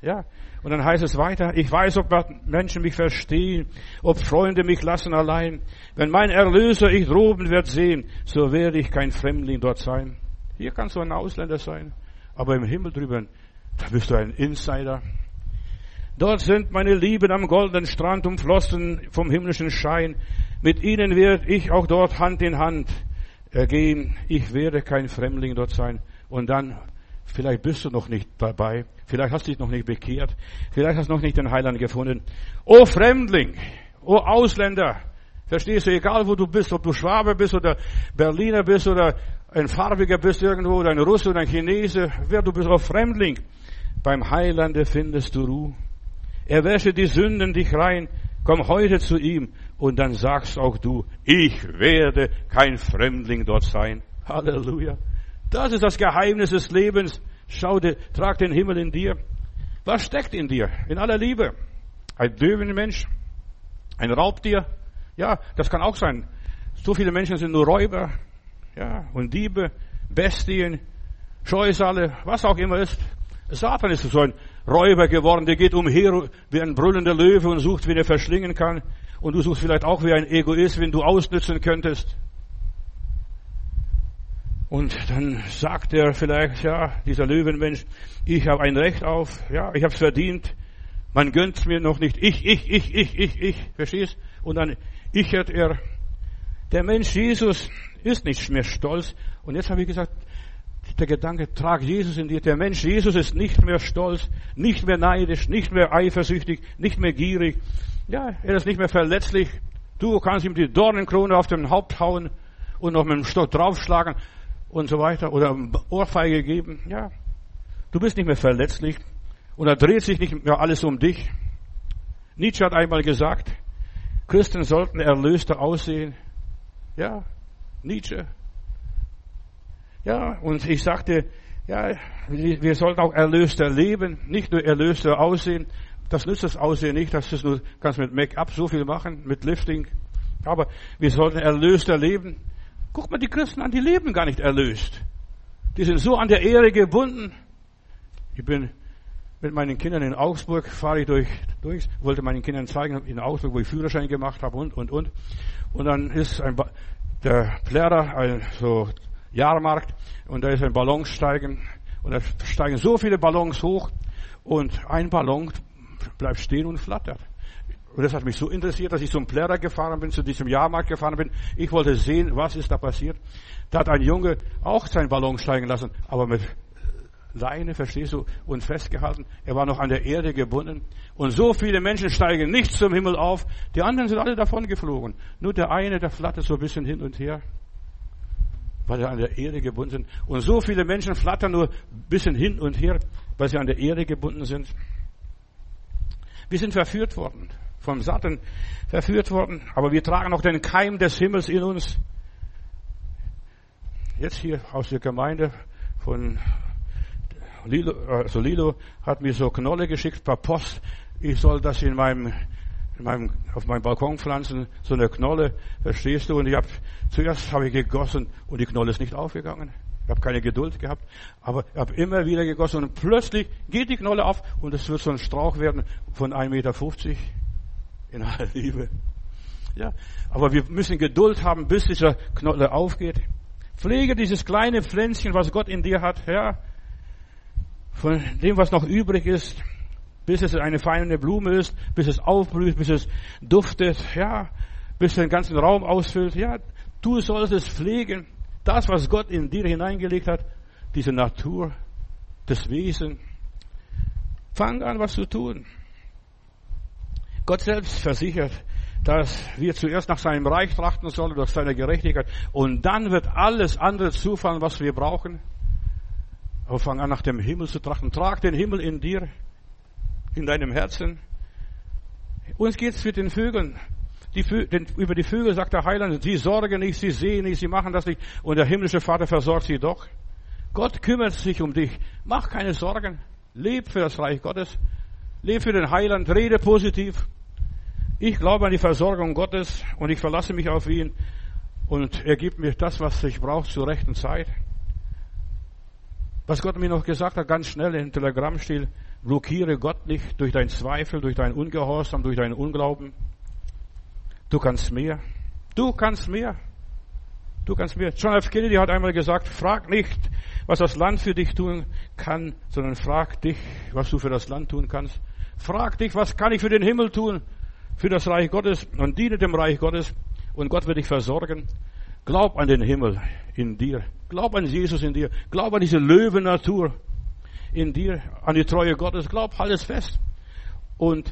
Ja. Und dann heißt es weiter, ich weiß, ob Menschen mich verstehen, ob Freunde mich lassen allein. Wenn mein Erlöser ich droben wird sehen, so werde ich kein Fremdling dort sein. Hier kannst du ein Ausländer sein, aber im Himmel drüben, da bist du ein Insider. Dort sind meine Lieben am goldenen Strand umflossen vom himmlischen Schein. Mit ihnen werde ich auch dort Hand in Hand gehen. Ich werde kein Fremdling dort sein. Und dann, vielleicht bist du noch nicht dabei. Vielleicht hast du dich noch nicht bekehrt. Vielleicht hast du noch nicht den Heiland gefunden. O Fremdling, o Ausländer, verstehst du, egal wo du bist, ob du Schwabe bist oder Berliner bist oder ein Farbiger bist irgendwo oder ein Russe oder ein Chinese, wer du bist, o Fremdling, beim Heilande findest du Ruhe. Er wäsche die Sünden dich rein. Komm heute zu ihm und dann sagst auch du, ich werde kein Fremdling dort sein. Halleluja. Das ist das Geheimnis des Lebens. Schau dir, trag den Himmel in dir. Was steckt in dir? In aller Liebe. Ein döven Mensch, ein Raubtier. Ja, das kann auch sein. So viele Menschen sind nur Räuber, ja, und Diebe, Bestien, Scheusale, was auch immer ist. Satan ist so ein Räuber geworden, der geht umher wie ein brüllender Löwe und sucht, wen er verschlingen kann. Und du suchst vielleicht auch wie ein Egoist, wen du ausnützen könntest. Und dann sagt er vielleicht, ja, dieser Löwenmensch, ich habe ein Recht auf, ja, ich habe es verdient, man gönnt mir noch nicht, ich, verstehst? Und dann ichert er. Der Mensch Jesus ist nicht mehr stolz. Und jetzt habe ich gesagt, der Gedanke, trag Jesus in dir. Der Mensch Jesus ist nicht mehr stolz, nicht mehr neidisch, nicht mehr eifersüchtig, nicht mehr gierig. Ja, er ist nicht mehr verletzlich. Du kannst ihm die Dornenkrone auf den Haupt hauen und noch mit dem Stock draufschlagen und so weiter oder Ohrfeige geben. Ja, du bist nicht mehr verletzlich und da dreht sich nicht mehr alles um dich. Nietzsche hat einmal gesagt, Christen sollten erlöster aussehen. Ja, Nietzsche. Ja, und ich sagte, ja, wir sollten auch erlöster leben, nicht nur erlöster aussehen. Das nützt das Aussehen nicht, das ist nur, kannst mit Make-up so viel machen, mit Lifting. Aber wir sollten erlöster leben. Guck mal die Christen an, die leben gar nicht erlöst. Die sind so an der Ehre gebunden. Ich bin mit meinen Kindern in Augsburg, fahre ich durch, wollte meinen Kindern zeigen, in Augsburg, wo ich Führerschein gemacht habe und. Und dann ist der Plärrer, so Jahrmarkt, und da ist ein Ballonsteigen und da steigen so viele Ballons hoch und ein Ballon bleibt stehen und flattert. Und das hat mich so interessiert, dass ich zum Plärrer gefahren bin, zu diesem Jahrmarkt gefahren bin. Ich wollte sehen, was ist da passiert. Da hat ein Junge auch seinen Ballon steigen lassen, aber mit Leine, verstehst du, und festgehalten. Er war noch an der Erde gebunden. Und so viele Menschen steigen nicht zum Himmel auf. Die anderen sind alle davon geflogen. Nur der eine, der flattert so ein bisschen hin und her, weil sie an der Erde gebunden sind. Und so viele Menschen flattern nur ein bisschen hin und her, weil sie an der Erde gebunden sind. Wir sind verführt worden, vom Satan verführt worden, aber wir tragen noch den Keim des Himmels in uns. Jetzt hier aus der Gemeinde von Lilo hat mir so Knolle geschickt per Post. Ich soll das auf meinem Balkon pflanzen, so eine Knolle, verstehst du? Und zuerst habe ich gegossen und die Knolle ist nicht aufgegangen. Ich habe keine Geduld gehabt, aber ich habe immer wieder gegossen und plötzlich geht die Knolle auf und es wird so ein Strauch werden von 1,50 Meter in aller Liebe. Ja, aber wir müssen Geduld haben, bis dieser Knolle aufgeht. Pflege dieses kleine Pflänzchen, was Gott in dir hat, ja, von dem, was noch übrig ist, bis es eine feine Blume ist, bis es aufblüht, bis es duftet, ja, bis den ganzen Raum ausfüllt, ja, du sollst es pflegen. Das, was Gott in dir hineingelegt hat, diese Natur, das Wesen. Fang an, was zu tun. Gott selbst versichert, dass wir zuerst nach seinem Reich trachten sollen, durch seine Gerechtigkeit, und dann wird alles andere zufallen, was wir brauchen. Aber fang an, nach dem Himmel zu trachten. Trag den Himmel in dir, in deinem Herzen. Uns geht's mit den Vögeln. Über die Vögel sagt der Heiland, sie sorgen nicht, sie sehen nicht, sie machen das nicht. Und der himmlische Vater versorgt sie doch. Gott kümmert sich um dich. Mach keine Sorgen. Leb für das Reich Gottes. Leb für den Heiland. Rede positiv. Ich glaube an die Versorgung Gottes und ich verlasse mich auf ihn. Und er gibt mir das, was ich brauche, zur rechten Zeit. Was Gott mir noch gesagt hat, ganz schnell im Telegrammstil, Blockiere Gott nicht durch deinen Zweifel, durch deinen Ungehorsam, durch deinen Unglauben. Du kannst mehr. Du kannst mehr. Du kannst mehr. John F. Kennedy hat einmal gesagt, frag nicht, was das Land für dich tun kann, sondern frag dich, was du für das Land tun kannst. Frag dich, was kann ich für den Himmel tun, für das Reich Gottes, und diene dem Reich Gottes, und Gott wird dich versorgen. Glaub an den Himmel in dir. Glaub an Jesus in dir. Glaub an diese Löwennatur in dir, an die Treue Gottes. Glaub, halt es fest. Und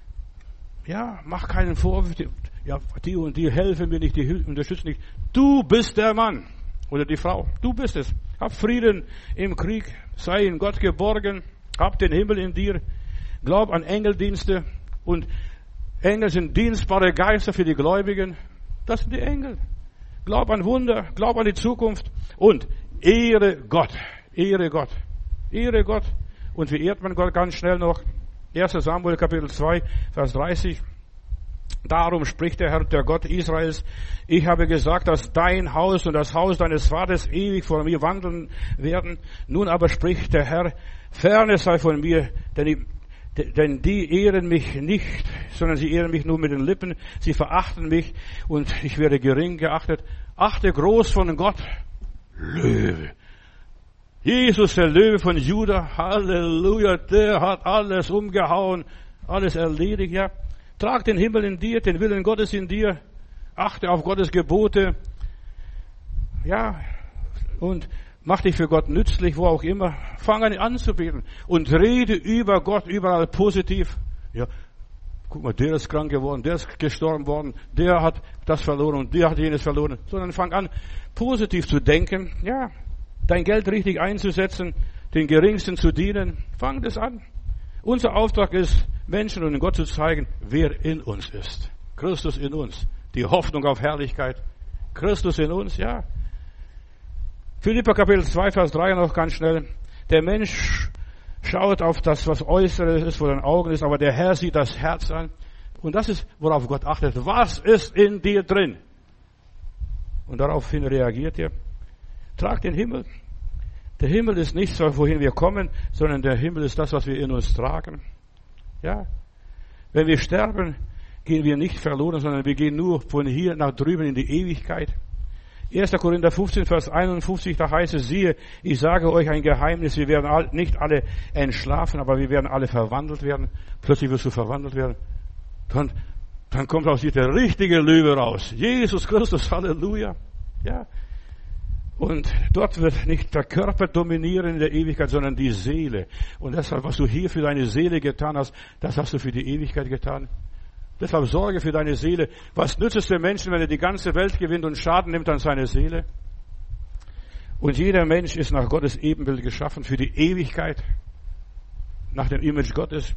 ja, mach keinen Vorwurf. Ja, die und die helfen mir nicht, die unterstützen nicht. Du bist der Mann oder die Frau. Du bist es. Hab Frieden im Krieg. Sei in Gott geborgen. Hab den Himmel in dir. Glaub an Engeldienste. Und Engel sind dienstbare Geister für die Gläubigen. Das sind die Engel. Glaub an Wunder. Glaub an die Zukunft. Und ehre Gott. Ehre Gott. Ehre Gott. Und wie ehrt man Gott ganz schnell noch? 1. Samuel Kapitel 2, Vers 30. Darum spricht der Herr, der Gott Israels, ich habe gesagt, dass dein Haus und das Haus deines Vaters ewig vor mir wandeln werden. Nun aber spricht der Herr, ferne sei von mir, denn die ehren mich nicht, sondern sie ehren mich nur mit den Lippen. Sie verachten mich und ich werde gering geachtet. Achte groß von Gott. Löwe. Jesus, der Löwe von Juda. Halleluja. Der hat alles umgehauen, alles erledigt, ja. Trag den Himmel in dir, den Willen Gottes in dir. Achte auf Gottes Gebote. Ja, und mach dich für Gott nützlich, wo auch immer. Fang an anzubeten und rede über Gott überall positiv. Ja, guck mal, der ist krank geworden, der ist gestorben worden, der hat das verloren und der hat jenes verloren. Sondern fang an, positiv zu denken. Ja, dein Geld richtig einzusetzen, den Geringsten zu dienen. Fang das an. Unser Auftrag ist, Menschen und Gott zu zeigen, wer in uns ist. Christus in uns. Die Hoffnung auf Herrlichkeit. Christus in uns, ja. Philipper Kapitel 2, Vers 3 noch ganz schnell. Der Mensch schaut auf das, was Äußeres ist, vor den Augen ist, aber der Herr sieht das Herz an. Und das ist, worauf Gott achtet. Was ist in dir drin? Und daraufhin reagiert er. Trag den Himmel. Der Himmel ist nicht so, wohin wir kommen, sondern der Himmel ist das, was wir in uns tragen. Ja. Wenn wir sterben, gehen wir nicht verloren, sondern wir gehen nur von hier nach drüben in die Ewigkeit. 1. Korinther 15, Vers 51, da heißt es, siehe, ich sage euch ein Geheimnis, wir werden nicht alle entschlafen, aber wir werden alle verwandelt werden. Plötzlich wirst du verwandelt werden. Dann kommt aus dir der richtige Löwe raus. Jesus Christus, Halleluja. Ja. Und dort wird nicht der Körper dominieren in der Ewigkeit, sondern die Seele. Und deshalb, was du hier für deine Seele getan hast, das hast du für die Ewigkeit getan. Deshalb sorge für deine Seele. Was nützt es dem Menschen, wenn er die ganze Welt gewinnt und Schaden nimmt an seine Seele? Und jeder Mensch ist nach Gottes Ebenbild geschaffen für die Ewigkeit. Nach dem Image Gottes.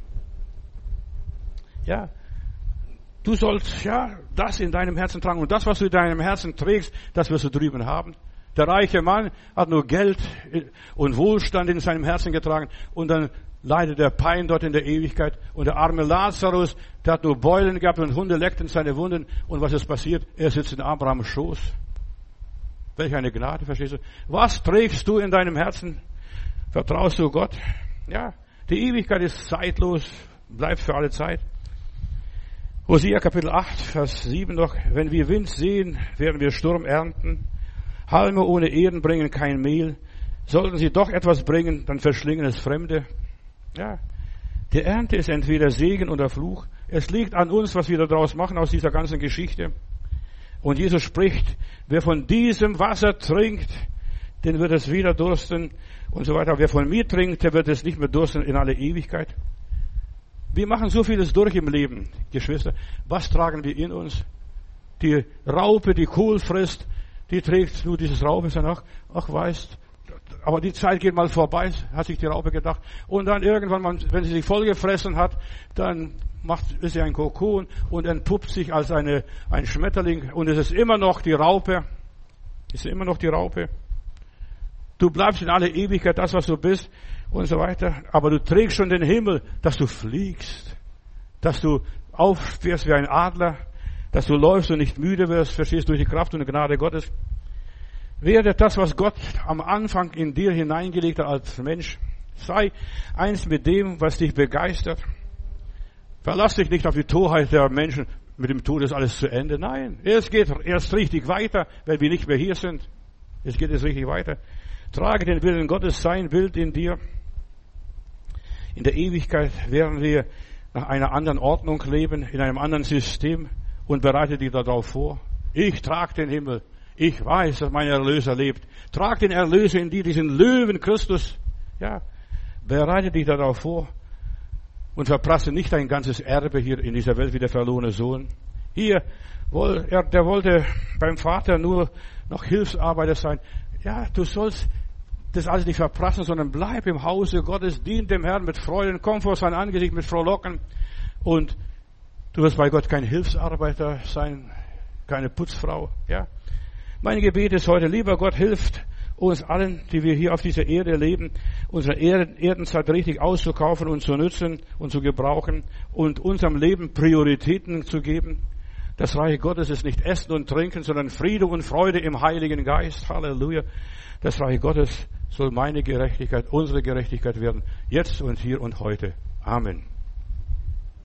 Ja. Du sollst, ja, das in deinem Herzen tragen. Und das, was du in deinem Herzen trägst, das wirst du drüben haben. Der reiche Mann hat nur Geld und Wohlstand in seinem Herzen getragen und dann leidet der Pein dort in der Ewigkeit. Und der arme Lazarus, der hat nur Beulen gehabt und Hunde leckten seine Wunden. Und was ist passiert? Er sitzt in Abrahams Schoß. Welch eine Gnade, verstehst du? Was trägst du in deinem Herzen? Vertraust du Gott? Ja, die Ewigkeit ist zeitlos, bleibt für alle Zeit. Hosea Kapitel 8, Vers 7 noch. Wenn wir Wind sehen, werden wir Sturm ernten. Halme ohne Ehren bringen kein Mehl. Sollten sie doch etwas bringen, dann verschlingen es Fremde. Ja, die Ernte ist entweder Segen oder Fluch. Es liegt an uns, was wir daraus machen aus dieser ganzen Geschichte. Und Jesus spricht, wer von diesem Wasser trinkt, den wird es wieder dursten und so weiter. Wer von mir trinkt, der wird es nicht mehr dursten in alle Ewigkeit. Wir machen so vieles durch im Leben, Geschwister. Was tragen wir in uns? Die Raupe, die Kohl frisst, die trägt nur dieses Raupe, sagt, ach weißt, aber die Zeit geht mal vorbei, hat sich die Raupe gedacht. Und dann irgendwann, wenn sie sich vollgefressen hat, dann ist sie ein Kokon und entpuppt sich als ein Schmetterling. Und es ist immer noch die Raupe. Es ist immer noch die Raupe. Du bleibst in alle Ewigkeit das, was du bist und so weiter. Aber du trägst schon den Himmel, dass du fliegst, dass du aufwärst wie ein Adler, dass du läufst und nicht müde wirst, verstehst, durch die Kraft und die Gnade Gottes. Werde das, was Gott am Anfang in dir hineingelegt hat als Mensch, Sei eins mit dem, was dich begeistert. Verlass dich nicht auf die Torheit der Menschen. Mit dem Tod ist alles zu Ende. Nein, es geht erst richtig weiter, wenn wir nicht mehr hier sind. Es geht jetzt richtig weiter. Trage den Willen Gottes, sein Bild in dir. In der Ewigkeit werden wir nach einer anderen Ordnung leben, in einem anderen System und bereite dich darauf vor. Ich trage den Himmel. Ich weiß, dass mein Erlöser lebt. Trag den Erlöser in dir, diesen Löwen Christus. Ja, bereite dich darauf vor und verprasse nicht dein ganzes Erbe hier in dieser Welt wie der verlorene Sohn. Hier, der wollte beim Vater nur noch Hilfsarbeiter sein. Ja, du sollst das alles nicht verprassen, sondern bleib im Hause Gottes, dien dem Herrn mit Freuden, komm vor sein Angesicht mit Frohlocken und du wirst bei Gott kein Hilfsarbeiter sein, keine Putzfrau. Ja, mein Gebet ist heute, lieber Gott, hilft uns allen, die wir hier auf dieser Erde leben, unsere Erdenzeit richtig auszukaufen und zu nutzen und zu gebrauchen und unserem Leben Prioritäten zu geben. Das Reich Gottes ist nicht Essen und Trinken, sondern Friede und Freude im Heiligen Geist. Halleluja. Das Reich Gottes soll meine Gerechtigkeit, unsere Gerechtigkeit werden, jetzt und hier und heute. Amen.